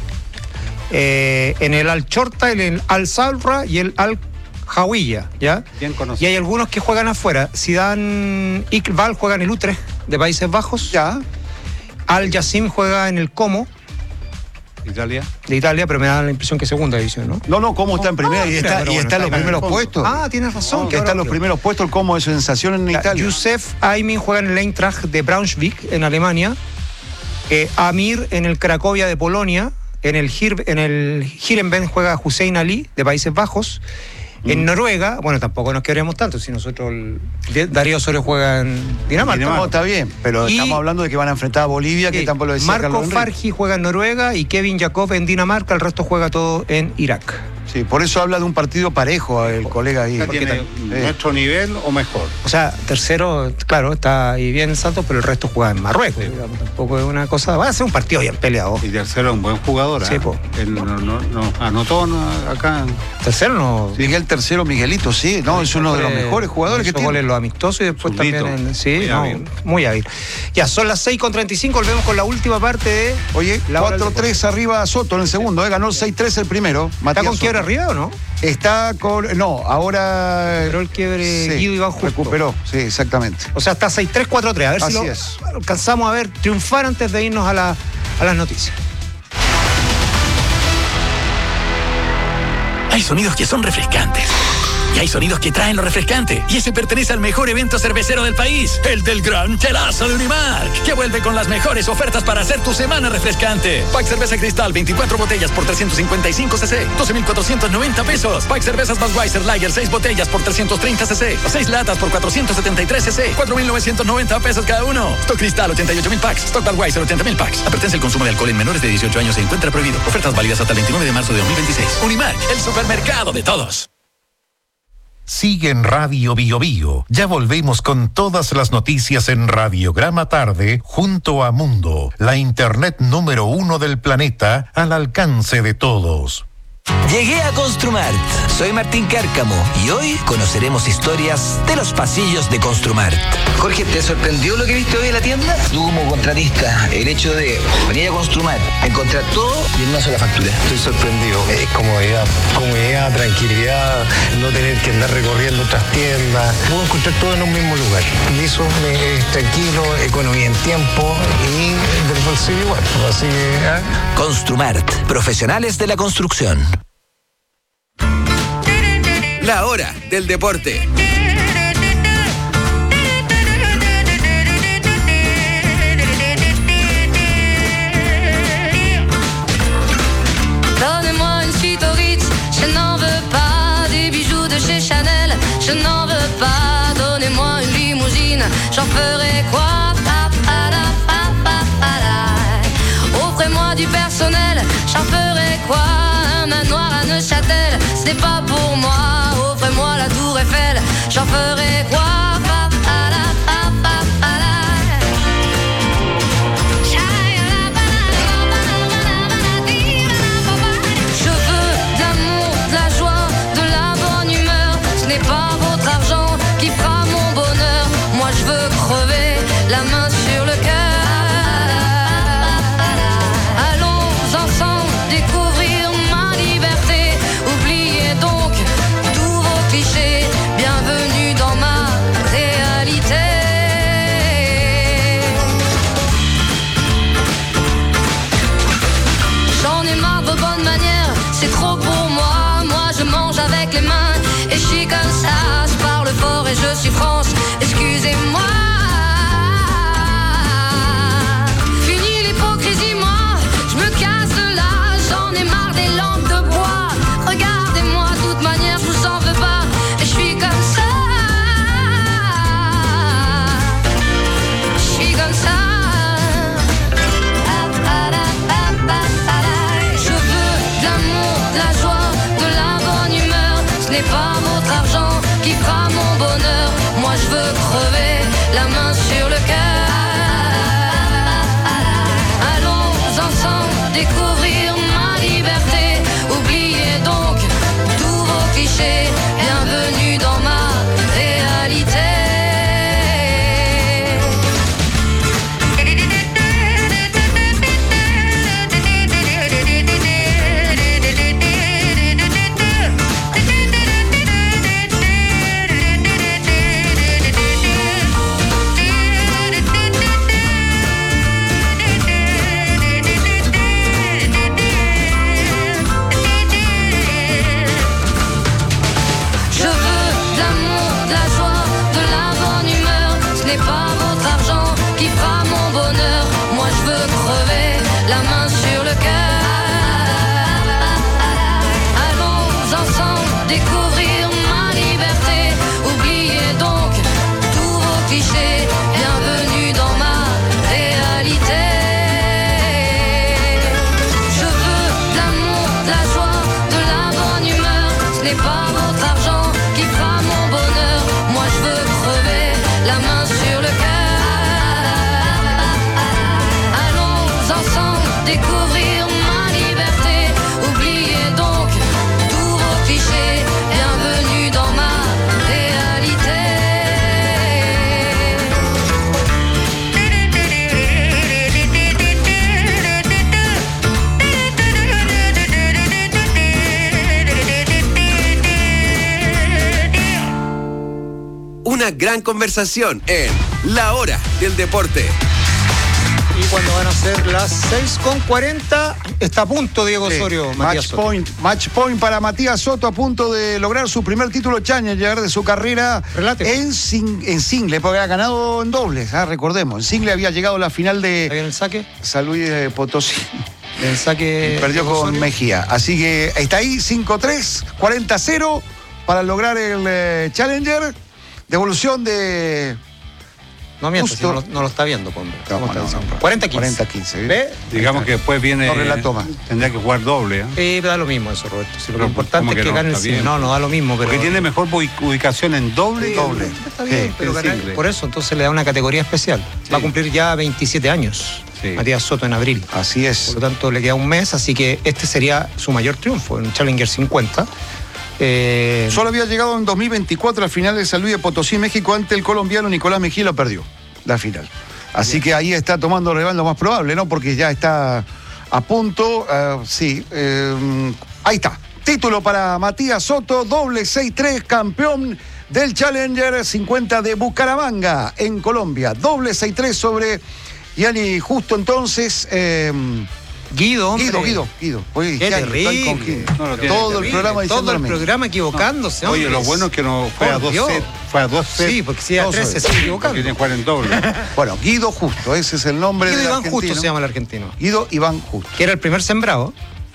eh, en el Al-Chorta, en el Al-Salra y el Al Hawija, ¿ya? Bien conocido. Y hay algunos que juegan afuera. Zidane Iqbal juega en el Utrecht de Países Bajos. Ya. Al Yassim juega en el Como. Italia. De Italia, pero me da la impresión que segunda división, ¿no? No, no, Como está en primera ah, y está, y bueno, está en los primeros puestos. Ah, tienes razón. No, que está en los primeros puestos, el Como de sensación en la, Italia. Youssef Aymin juega en el Eintracht de Braunschweig, en Alemania. Eh, Amir en el Cracovia de Polonia. En el, Hir, en el Heerenveen juega Hussein Ali, de Países Bajos. En Noruega, bueno, tampoco nos queremos tanto, si nosotros, el, Darío Osorio juega en Dinamarca. Dinamarca. No, está bien, pero y estamos hablando de que van a enfrentar a Bolivia, que tampoco lo decía Marco Carlos Enrique. Farji juega en Noruega y Kevin Jacob en Dinamarca, el resto juega todo en Irak. Sí, por eso habla de un partido parejo el colega ahí. ¿Tiene nuestro nivel o mejor? O sea, tercero, claro, está ahí bien en Santos, pero el resto juega en Marruecos. Sí. Digamos, tampoco es una cosa. Va a ser un partido bien peleado. Y tercero es un buen jugador. Sí, ¿eh? po. Él no, no, no, anotó no, acá. Tercero no. Miguel Tercero, Miguelito, sí, no, es uno de los mejores jugadores que tiene. Goles los amistosos y después Zurdito. también en, sí, muy, no, hábil. muy hábil. Ya, son las seis con treinta y cinco, volvemos con la última parte de. Oye, cuatro tres arriba Soto en el segundo, ¿eh? Ganó el seis tres el primero. ¿Está con quiebre arriba o no? Está con. No, ahora. Pero el quiebre sí, Guido Iván Justo. Recuperó, sí, exactamente. O sea, está seis tres cuatro tres. A ver Así si lo es. alcanzamos a ver triunfar antes de irnos a, la, a las noticias. Hay sonidos que son refrescantes. Y hay sonidos que traen lo refrescante. Y ese pertenece al mejor evento cervecero del país, el del Gran Chelazo de Unimark, que vuelve con las mejores ofertas para hacer tu semana refrescante. Pack Cerveza Cristal, veinticuatro botellas por trescientos cincuenta y cinco cc, doce mil cuatrocientos noventa pesos. Pack Cervezas Budweiser Lager, seis botellas por trescientos treinta cc, seis latas por cuatrocientos setenta y tres cc, cuatro mil novecientos noventa pesos cada uno. Stock Cristal, ochenta y ocho mil packs. Stock Budweiser, ochenta mil packs. Advertencia: el consumo de alcohol en menores de dieciocho años se encuentra prohibido. Ofertas válidas hasta el veintinueve de marzo de dos mil veintiséis. Unimark, el supermercado de todos. Sigue en Radio Bio Bio. Ya volvemos con todas las noticias en Radiograma Tarde junto a Mundo, la internet número uno del planeta al alcance de todos. Llegué a Construmart. Soy Martín Cárcamo y hoy conoceremos historias de los pasillos de Construmart. Jorge, ¿te sorprendió lo que viste hoy en la tienda? Tú como contratista, el hecho de venir a Construmart, encontrar todo y en una sola factura. Estoy sorprendido. Es comodidad, comodidad, tranquilidad, no tener que andar recorriendo otras tiendas. Puedo encontrar todo en un mismo lugar. Y eso me es tranquilo, economía en tiempo y del bolsillo igual. Así que, ¿eh? Construmart, profesionales de la construcción. La hora del deporte. Donnez-moi une suite au Ritz, je n'en veux pas des bijoux de chez Chanel, je n'en veux pas. Donnez-moi une limousine, j'en ferai quoi? Pa, pa, la, pa, pa, pa, la. Offrez-moi du personnel, j'en ferai quoi? Un manoir à Neuchâtel, ce n'est pas pour moi. Offrez-moi la tour Eiffel, j'en ferai quoi? Pa, pa, la, pa, pa, pa, la. Je veux de l'amour, de la joie, de la bonne humeur. Ce n'est pas votre argent qui fera mon bonheur. Moi je veux crever la main sur le cœur. Allons ensemble découvrir ma liberté. Oubliez donc tous vos clichés. Bienvenue dans ma réalité. J'en ai marre de vos bonnes manières, c'est trop pour moi. Moi je mange avec les mains et je suis comme ça. Je parle fort et je suis France, excusez-moi. Fini l'hypocrisie, moi, je me casse de là. J'en ai marre des lampes de bois. Regardez-moi, de toute manière, je vous en veux pas. Et je suis comme ça. Je suis comme ça. Je veux de l'amour, de la joie, de la bonne humeur. Ce n'est pas votre argent qui fera mon bonheur. Moi je veux crever la main sur le cœur. Allons ensemble découvrir ma liberté. Oubliez donc tous vos clichés. Bienvenue dans ma réalité. gran conversación en La Hora del Deporte. Y cuando van a ser las seis con cuarenta, está a punto Diego Sí, Osorio. match Soto. point, match point para Matías Soto, a punto de lograr su primer título Challenger de su carrera en, sing, en single, porque ha ganado en dobles, ¿eh? Recordemos. En single había llegado a la final de ¿Había en el saque? San Luis de Potosí. El saque. Y perdió Diego con Osorio. Mejía. Así que está ahí, cinco tres, cuarenta cero para lograr el eh, Challenger. Devolución de. No mientas, Justo. si no, lo, no lo está viendo, hombre. No, ¿Cómo está no, diciendo? no. cuarenta quince. cuarenta quince. ¿Ve? Digamos que después viene. Torre la toma. Tendría que jugar doble. ¿eh? Eh, da lo mismo eso, Roberto. Si lo Pero, importante ¿cómo es que, que no? gane el Está single. bien. No, no da lo mismo, pero. Porque tiene mejor ubi- ubicación en doble. Sí, doble. Está bien, Sí, pero en ganar- single. por eso entonces le da una categoría especial. Va a cumplir ya veintisiete años. Sí. Matías Soto en abril. Así es. Por lo tanto, le queda un mes, así que este sería su mayor triunfo en Challenger cincuenta. Eh, Solo había llegado en dos mil veinticuatro al final de San Luis de Potosí, México, ante el colombiano Nicolás Mejía, lo perdió la final. Así que ahí está tomando rival lo más probable, ¿no? Porque ya está a punto. Uh, sí, eh, ahí está. Título para Matías Soto, doble seis tres, campeón del Challenger cincuenta de Bucaramanga, en Colombia. Doble seis tres sobre Gianni Justo, entonces. Eh, Guido, hombre. Guido, Guido, Guido. Oye, Qué Gianni, estoy terrible. con Guido. No, lo tiene Todo el terrible. programa diciendo todo lo el mismo. programa equivocándose. Oye, lo hombres. bueno es que no fue a Por dos Dios. sets. Fue a dos sets. Sí, porque si a Dos tres se sets. sigue Porque equivocando. tiene que jugar en doble. Bueno, Guido Justo, ese es el nombre Guido del Iván argentino. Justo se llama el argentino. Guido Iván Justo. Que era el primer sembrado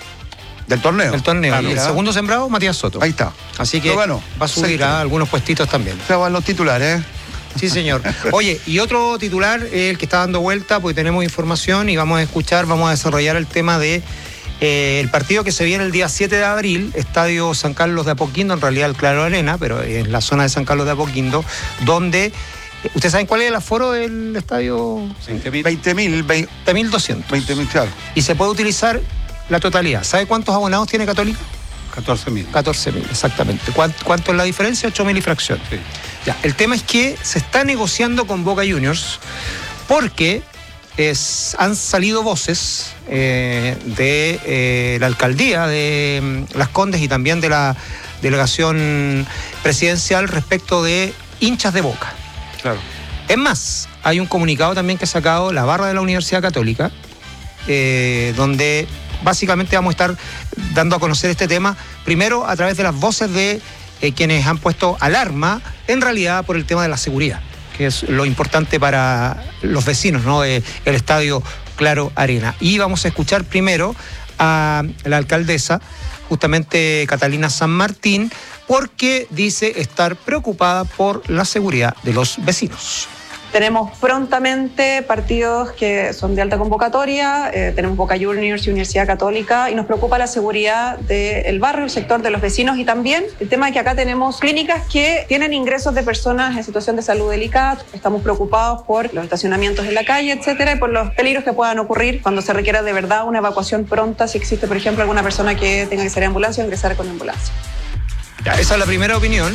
Del torneo. del torneo. Claro, y el ¿verdad? segundo sembrado, Matías Soto. Ahí está. Así que Lo ganó. va a subir Seis tres. a algunos puestitos también. Ya van los titulares, ¿eh? Sí, señor. Oye, y otro titular, el que está dando vuelta, porque tenemos información y vamos a escuchar, vamos a desarrollar el tema de eh, el partido que se viene el día siete de abril, Estadio San Carlos de Apoquindo, en realidad el Claro Arena, pero en la zona de San Carlos de Apoquindo, donde, ¿ustedes saben cuál es el aforo del estadio? veinte mil. veinte mil doscientos. veinte mil, claro. Y se puede utilizar la totalidad. ¿Sabe cuántos abonados tiene Católica? catorce mil. catorce mil, exactamente. ¿Cuánto, ¿Cuánto es la diferencia? ocho mil y fracción. Sí. Ya, el tema es que se está negociando con Boca Juniors porque es, han salido voces eh, de eh, la alcaldía de mm, Las Condes y también de la delegación presidencial respecto de hinchas de Boca. Claro. Es más, hay un comunicado también que ha sacado la barra de la Universidad Católica, eh, donde básicamente vamos a estar dando a conocer este tema, primero a través de las voces de eh, quienes han puesto alarma, en realidad por el tema de la seguridad, que es lo importante para los vecinos, ¿no?, del estadio Claro Arena. Y vamos a escuchar primero a la alcaldesa, justamente Catalina San Martín, porque dice estar preocupada por la seguridad de los vecinos. Tenemos prontamente partidos que son de alta convocatoria, eh, tenemos Boca Juniors y Universidad Católica, y nos preocupa la seguridad del barrio, el sector de los vecinos, y también el tema de que acá tenemos clínicas que tienen ingresos de personas en situación de salud delicada. Estamos preocupados por los estacionamientos en la calle, etcétera, y por los peligros que puedan ocurrir cuando se requiera de verdad una evacuación pronta, si existe, por ejemplo, alguna persona que tenga que salir a ambulancia o ingresar con ambulancia. Ya, esa es la primera opinión,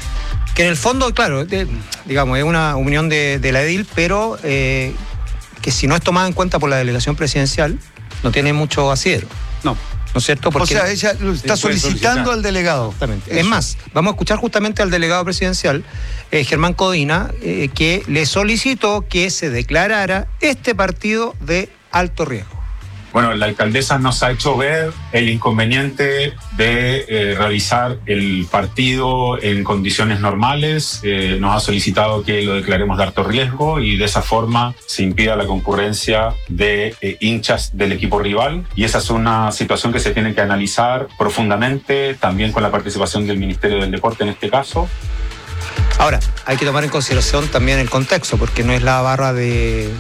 que en el fondo, claro, de, digamos, es una opinión de, de la edil, pero eh, que si no es tomada en cuenta por la delegación presidencial, no tiene mucho asidero. No. ¿No es cierto? Porque, o sea, ella lo está Sí, puede solicitando solicitar. al delegado. Exactamente. Es Eso. más, vamos a escuchar justamente al delegado presidencial, eh, Germán Codina, eh, que le solicitó que se declarara este partido de alto riesgo. Bueno, la alcaldesa nos ha hecho ver el inconveniente de eh, realizar el partido en condiciones normales. Eh, nos ha solicitado que lo declaremos de alto riesgo y de esa forma se impida la concurrencia de eh, hinchas del equipo rival. Y esa es una situación que se tiene que analizar profundamente, también con la participación del Ministerio del Deporte en este caso. Ahora, hay que tomar en consideración también el contexto, porque no es la barra de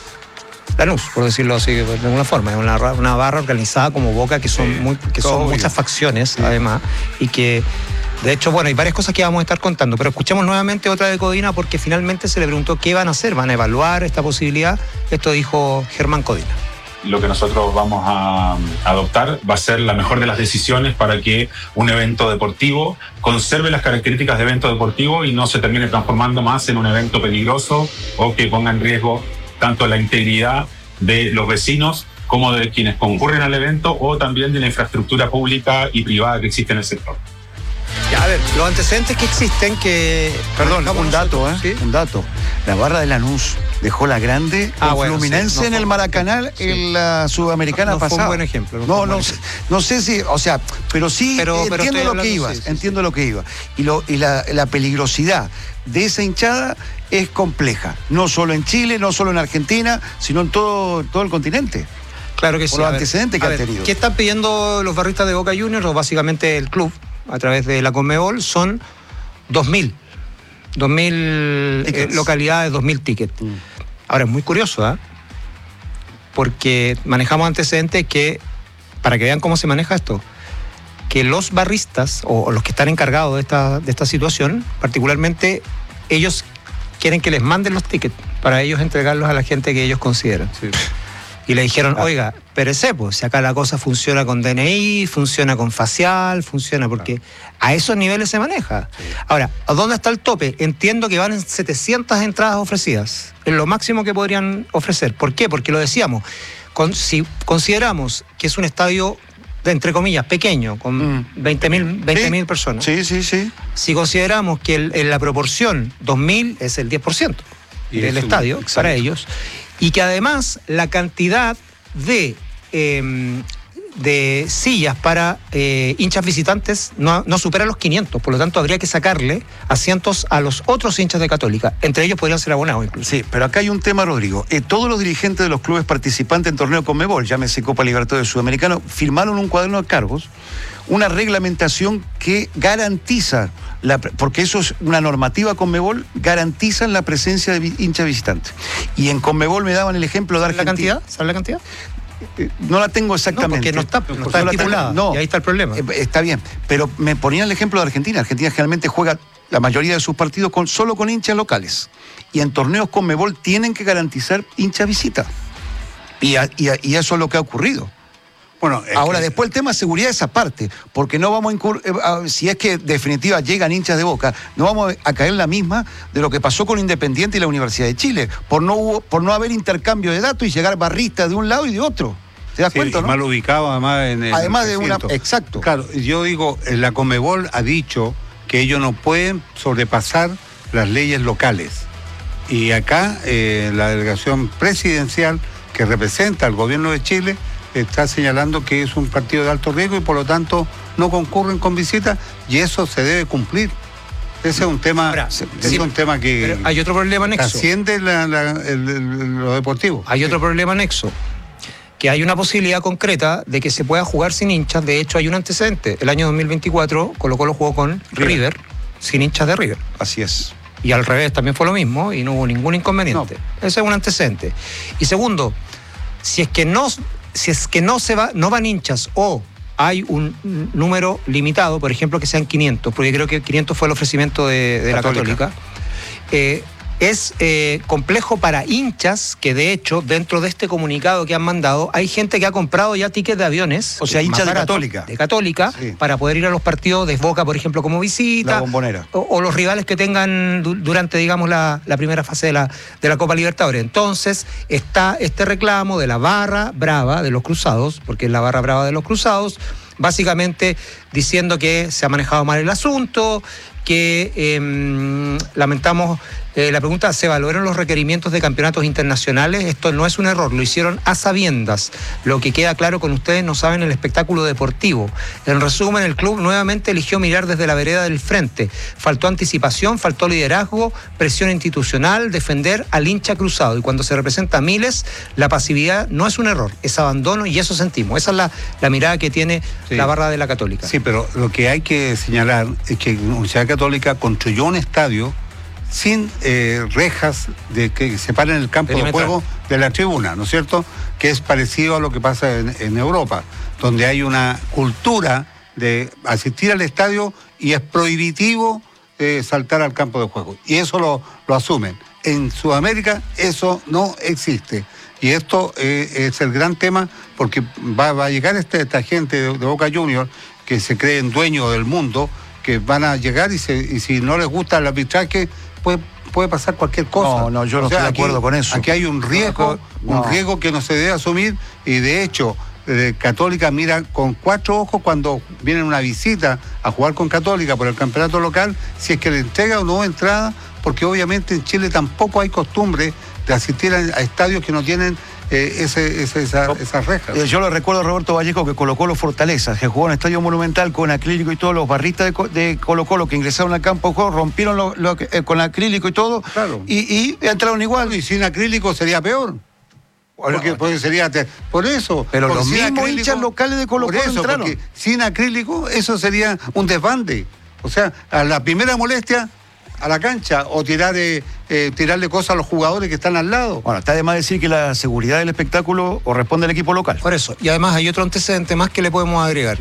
Lanús, por decirlo así de alguna forma, es una, una barra organizada como Boca, que son, Sí, muy, que son obvio. muchas facciones, además, y que, de hecho, bueno, hay varias cosas que vamos a estar contando, pero escuchemos nuevamente otra de Codina, porque finalmente se le preguntó qué van a hacer, van a evaluar esta posibilidad. Esto dijo Germán Codina. Lo que nosotros vamos a adoptar va a ser la mejor de las decisiones para que un evento deportivo conserve las características de evento deportivo y no se termine transformando más en un evento peligroso o que ponga en riesgo tanto la integridad de los vecinos como de quienes concurren al evento o también de la infraestructura pública y privada que existe en el sector. Ya, a ver, los antecedentes que existen que... Perdón, un dato, ¿eh? ¿Sí? Un dato. La barra de Lanús dejó la grande ah, con bueno, Fluminense sí, no en el Maracaná sí. en la Sudamericana no, no pasada. Fue un buen ejemplo. No, no, no, no, sé, no sé si, o sea, pero sí pero, pero entiendo lo hablando, que ibas, sí, sí, entiendo sí. lo que iba. Y, lo, y la, la peligrosidad de esa hinchada es compleja. No solo en Chile, no solo en Argentina, sino en todo, todo el continente. Claro que sí. Por los antecedentes que han tenido. ¿Qué están pidiendo los barristas de Boca Juniors o básicamente el club a través de la Conmebol? Son dos mil. dos mil eh, localidades, dos mil tickets. Mm. Ahora, es muy curioso, ¿eh? Porque manejamos antecedentes que, para que vean cómo se maneja esto, que los barristas o, o los que están encargados de esta, de esta situación, particularmente, ellos quieren que les manden los tickets para ellos entregarlos a la gente que ellos consideran. Sí. Y le dijeron, ah. oiga, espérese, pues, si acá la cosa funciona con D N I, funciona con facial, funciona porque ah. a esos niveles se maneja. Sí. Ahora, ¿dónde está el tope? Entiendo que van en setecientas entradas ofrecidas, es lo máximo que podrían ofrecer. ¿Por qué? Porque lo decíamos, con, si consideramos que es un estadio, de, entre comillas, pequeño, con mm. veinte mil sí. personas. Sí, sí, sí. Si consideramos que el, en la proporción dos mil es el diez por ciento y del estadio, un, para ellos, y que además la cantidad de, eh, de sillas para eh, hinchas visitantes no, no supera los quinientos, por lo tanto habría que sacarle asientos a los otros hinchas de Católica, entre ellos podrían ser abonados incluso. Sí, pero acá hay un tema, Rodrigo. Eh, todos los dirigentes de los clubes participantes en torneo Conmebol, llámese Copa Libertadores Sudamericano, firmaron un cuaderno de cargos, una reglamentación que garantiza, la, porque eso es una normativa Conmebol, garantizan la presencia de hinchas visitantes. Y en Conmebol me daban el ejemplo de Argentina. ¿La cantidad? ¿Sabes la cantidad? Eh, no la tengo exactamente. No, porque no está, no está estipulada. No, y ahí está el problema. Eh, está bien, pero me ponían el ejemplo de Argentina. Argentina generalmente juega la mayoría de sus partidos con, solo con hinchas locales. Y en torneos Conmebol tienen que garantizar hincha visita. Y, a, y, a, y eso es lo que ha ocurrido. Bueno, ahora, que... después el tema de seguridad es aparte, porque no vamos a incurrir, eh, si es que en definitiva llegan hinchas de Boca, no vamos a caer en la misma de lo que pasó con Independiente y la Universidad de Chile, por no hubo, por no haber intercambio de datos y llegar barristas de un lado y de otro. ¿Te das sí, cuenta, no? Mal ubicado, además. En el además de una... Exacto. Claro, yo digo, la Conmebol ha dicho que ellos no pueden sobrepasar las leyes locales. Y acá, eh, la delegación presidencial que representa al gobierno de Chile está señalando que es un partido de alto riesgo y por lo tanto no concurren con visitas y eso se debe cumplir. Ese es un tema, Ahora, es sí, un tema que hay otro problema anexo. Trasciende la, la, el, el, lo deportivo. Hay otro problema anexo, que hay una posibilidad concreta de que se pueda jugar sin hinchas. De hecho, hay un antecedente. El año dos mil veinticuatro Colo-Colo jugó con River, River sin hinchas de River. Así es. Y al revés también fue lo mismo y no hubo ningún inconveniente. No. Ese es un antecedente. Y segundo, si es que no... Si es que no se va, no van hinchas o hay un número limitado, por ejemplo que sean quinientos, porque creo que quinientos fue el ofrecimiento de, de Católica. la Católica, eh, es eh, complejo para hinchas, que de hecho dentro de este comunicado que han mandado hay gente que ha comprado ya tickets de aviones, o sea, hinchas de Católica, de Católica, sí, para poder ir a los partidos de Boca, por ejemplo, como visita, la Bombonera, o, o los rivales que tengan du durante, digamos, la, la primera fase de la, de la Copa Libertadores. Entonces está este reclamo de la barra brava de los Cruzados, porque es la barra brava de los Cruzados, básicamente diciendo que se ha manejado mal el asunto, que eh, lamentamos, eh, la pregunta, ¿se valoraron los requerimientos de campeonatos internacionales? Esto no es un error, lo hicieron a sabiendas. Lo que queda claro con ustedes, no saben el espectáculo deportivo. En resumen, el club nuevamente eligió mirar desde la vereda del frente. Faltó anticipación, faltó liderazgo, presión institucional, defender al hincha cruzado. Y cuando se representa a miles, la pasividad no es un error, es abandono y eso sentimos. Esa es la, la mirada que tiene sí. la barra de la Católica. Sí, pero lo que hay que señalar es que la Universidad Católica construyó un estadio sin eh, rejas de que separen el campo de juego de la tribuna, ¿no es cierto? Que es parecido a lo que pasa en, en Europa, donde hay una cultura de asistir al estadio y es prohibitivo eh, saltar al campo de juego. Y eso lo, lo asumen. En Sudamérica eso no existe. Y esto eh, es el gran tema porque va, va a llegar este, esta gente de, de Boca Juniors que se creen dueños del mundo, que van a llegar y, se, y si no les gusta el arbitraje, puede, puede pasar cualquier cosa. No, no, yo no o sea, estoy de acuerdo aquí, con eso. Aquí hay un riesgo, no. un riesgo que no se debe asumir y de hecho eh, Católica mira con cuatro ojos cuando viene una visita a jugar con Católica por el campeonato local, si es que le entrega o no entrada, porque obviamente en Chile tampoco hay costumbre de asistir a, a estadios que no tienen eh, ese, ese, esa, esas rejas. Yo lo recuerdo a Roberto Vallejo que colocó los Fortalezas, que jugó en Estadio Monumental con acrílico y todos los barristas de, de Colo Colo que ingresaron al campo de juego, rompieron lo, lo, eh, con acrílico y todo, claro. y, y entraron igual. Y sin acrílico sería peor. Porque, porque sería por eso. Pero por los mismos acrílico, hinchas locales de Colo Colo por eso, entraron. Porque sin acrílico eso sería un desbande. O sea, a la primera molestia a la cancha o tirar, eh, eh, tirarle cosas a los jugadores que están al lado. Bueno, está de más decir que la seguridad del espectáculo corresponde al equipo local. Por eso. Y además hay otro antecedente más que le podemos agregar.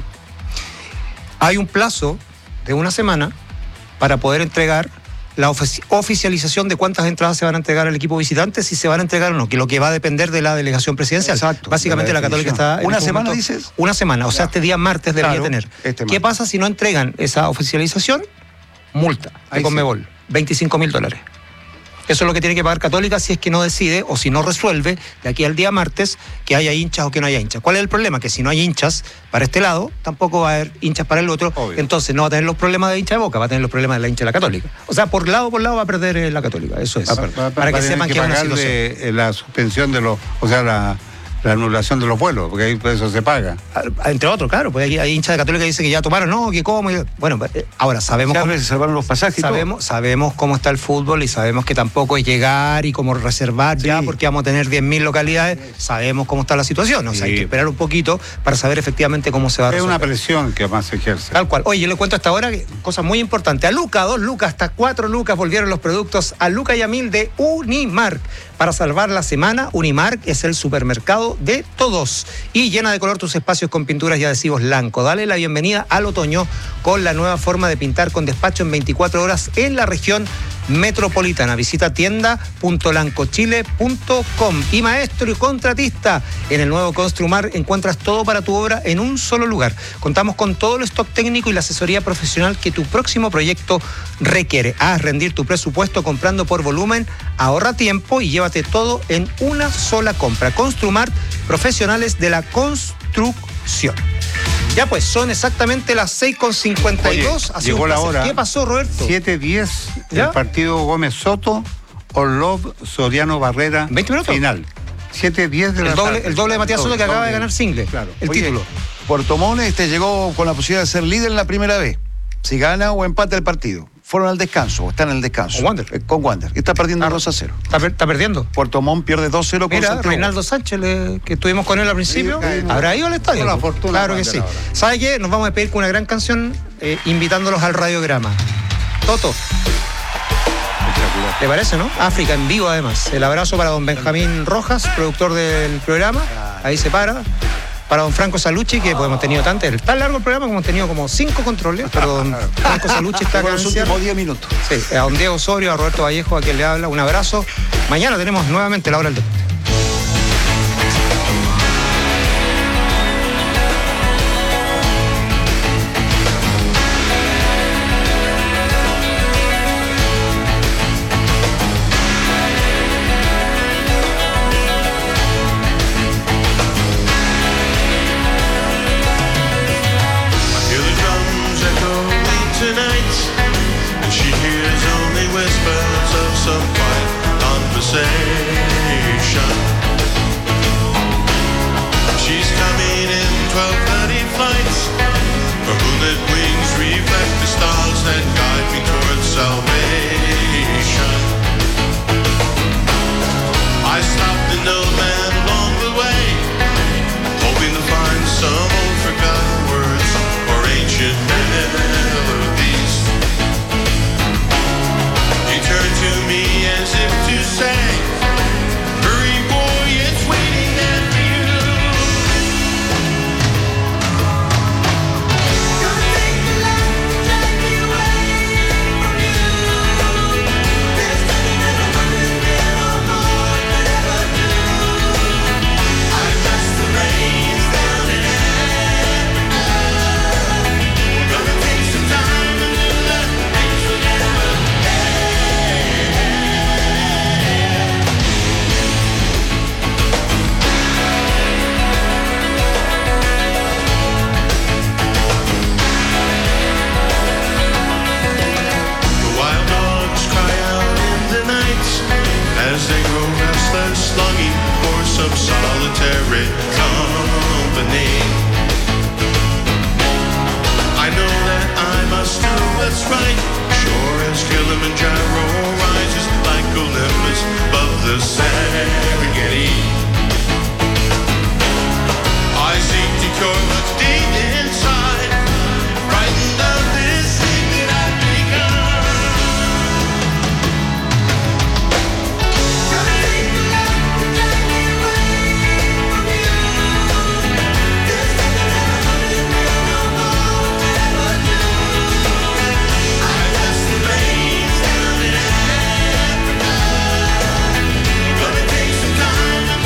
Hay un plazo de una semana para poder entregar la ofici- oficialización de cuántas entradas se van a entregar al equipo visitante, si se van a entregar o no, que lo que va a depender de la delegación presidencial. Exacto. Básicamente la, la Católica está... ¿Una este semana momento, dices? Una semana, o ya. sea, este día martes debería claro, tener. Este ¿Qué pasa si no entregan esa oficialización? Multa de Ahí Conmebol, sí. veinticinco mil dólares. Eso es lo que tiene que pagar Católica si es que no decide o si no resuelve de aquí al día martes que haya hinchas o que no haya hinchas. ¿Cuál es el problema? Que si no hay hinchas para este lado, tampoco va a haber hinchas para el otro. Obvio. Entonces no va a tener los problemas de hincha de Boca, va a tener los problemas de la hincha de la Católica. O sea, por lado por lado va a perder eh, la Católica. Eso es. Va, va, va, para va que sepan que, que es una pagarle, situación. eh, la suspensión de los, o sea, la, la anulación de los vuelos, porque ahí por eso se paga. Entre otros, claro, pues hay, hay hinchas de Católica que dicen que ya tomaron, no, que cómo. Bueno, ahora sabemos cómo se salvaron los pasajes. Sabemos, sabemos cómo está el fútbol y sabemos que tampoco es llegar y como reservar sí. ya porque vamos a tener diez mil localidades. Sabemos cómo está la situación, o sea, sí. hay que esperar un poquito para saber efectivamente cómo se va a resolver. Es una presión que más se ejerce. Tal cual. Oye, yo le cuento hasta ahora que, cosa muy importante. A Luca, dos lucas, hasta cuatro lucas volvieron los productos a Luca y a Mil de Unimark. Para salvar la semana, Unimark es el supermercado de todos. Y llena de color tus espacios con pinturas y adhesivos Lanco. Dale la bienvenida al otoño con la nueva forma de pintar con despacho en veinticuatro horas en la región metropolitana. Visita tienda punto lancochile punto com. Y maestro y contratista, en el nuevo Construmar encuentras todo para tu obra en un solo lugar. Contamos con todo el stock técnico y la asesoría profesional que tu próximo proyecto requiere. Haz rendir tu presupuesto comprando por volumen, ahorra tiempo y llévate todo en una sola compra. Construmar, profesionales de la construcción. Ya pues, son exactamente las seis con cincuenta y dos. Oye, llegó la hora. ¿Qué pasó, Roberto? siete diez, el partido Gómez Soto, Orlov, Soriano Barrera, veinte minutos. Final. siete diez de el la doble, tarde. El doble de Matías Soto que doble, acaba de ganar single. Claro. El Oye, título. Puerto Montt este llegó con la posibilidad de ser líder en la primera vez. Si gana o empata el partido. Fueron al descanso, o están en el descanso. Con Wander. Eh, con Wander. Está perdiendo ah, dos a cero. ¿Está, per está perdiendo? Puerto Montt pierde dos a cero con Mira, Santiago. Reinaldo Sánchez, le, que estuvimos con él al principio, sí, sí, ¿habrá ido al estadio? La fortuna claro que sí. Ahora. ¿Sabe qué? Nos vamos a despedir con una gran canción eh, invitándolos al radiograma. Toto. ¿Le parece, no? África en vivo, además. El abrazo para don Benjamín Rojas, productor del programa. Ahí se para. Para don Franco Salucci, que pues, hemos tenido tanto, es tan largo el programa que hemos tenido como cinco controles, pero don Franco Salucci está acá en los últimos diez minutos. Sí, a don Diego Osorio, a Roberto Vallejo, a quien le habla, un abrazo. Mañana tenemos nuevamente la hora del deporte. She's coming in twelve thirty flights. Her moonlit wings reflect the stars that guide me towards salvation. I stopped an old man along the way, hoping to find some old forgotten words or ancient melodies. He turned to me as if to say, of solitary company. I know that I must do what's right, sure as Kilimanjaro rises like Olympus above the Serengeti. I seek to cure what's deep inside, frightened of this thing that I've become. Gonna take the love to take me away from you. There's nothing ever happening real no more than ever do. I just remains down in Africa. Gonna take some time and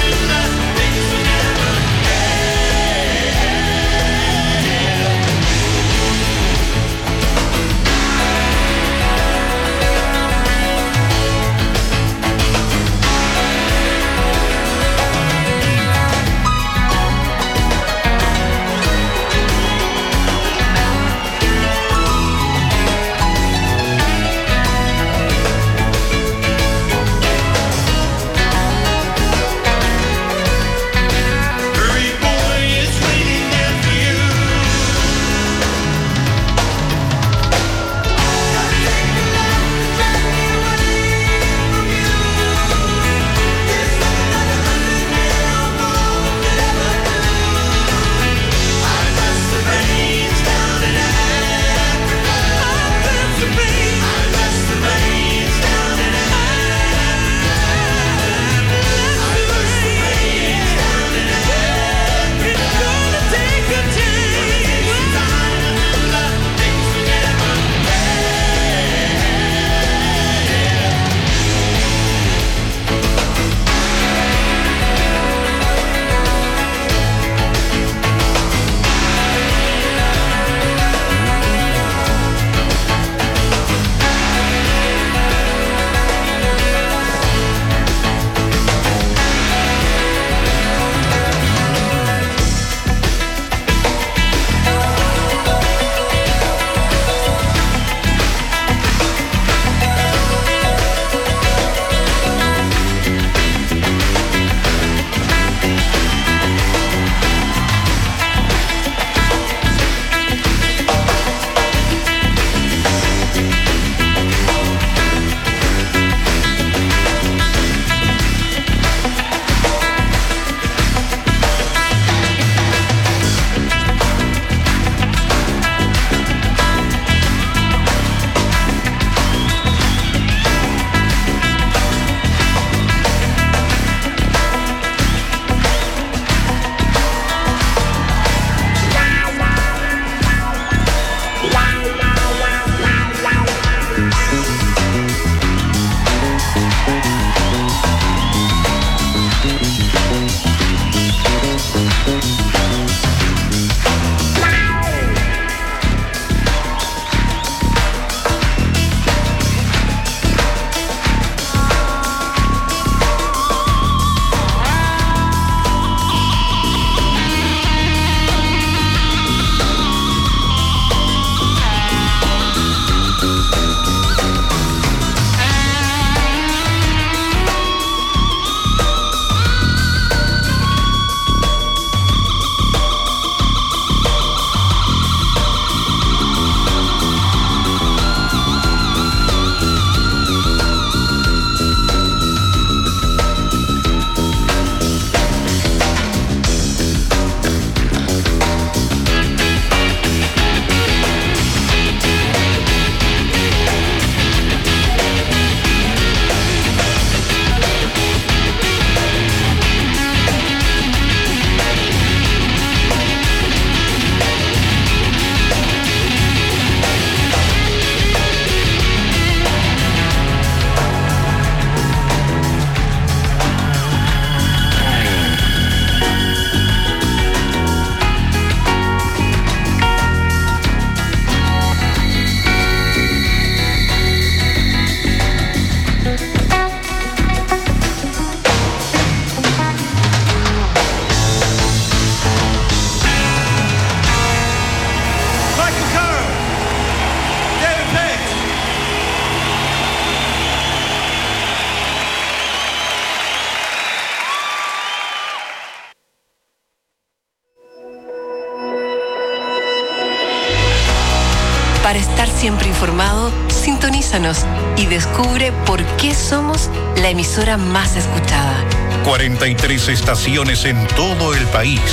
siempre informado, sintonízanos y descubre por qué somos la emisora más escuchada. cuarenta y tres estaciones en todo el país.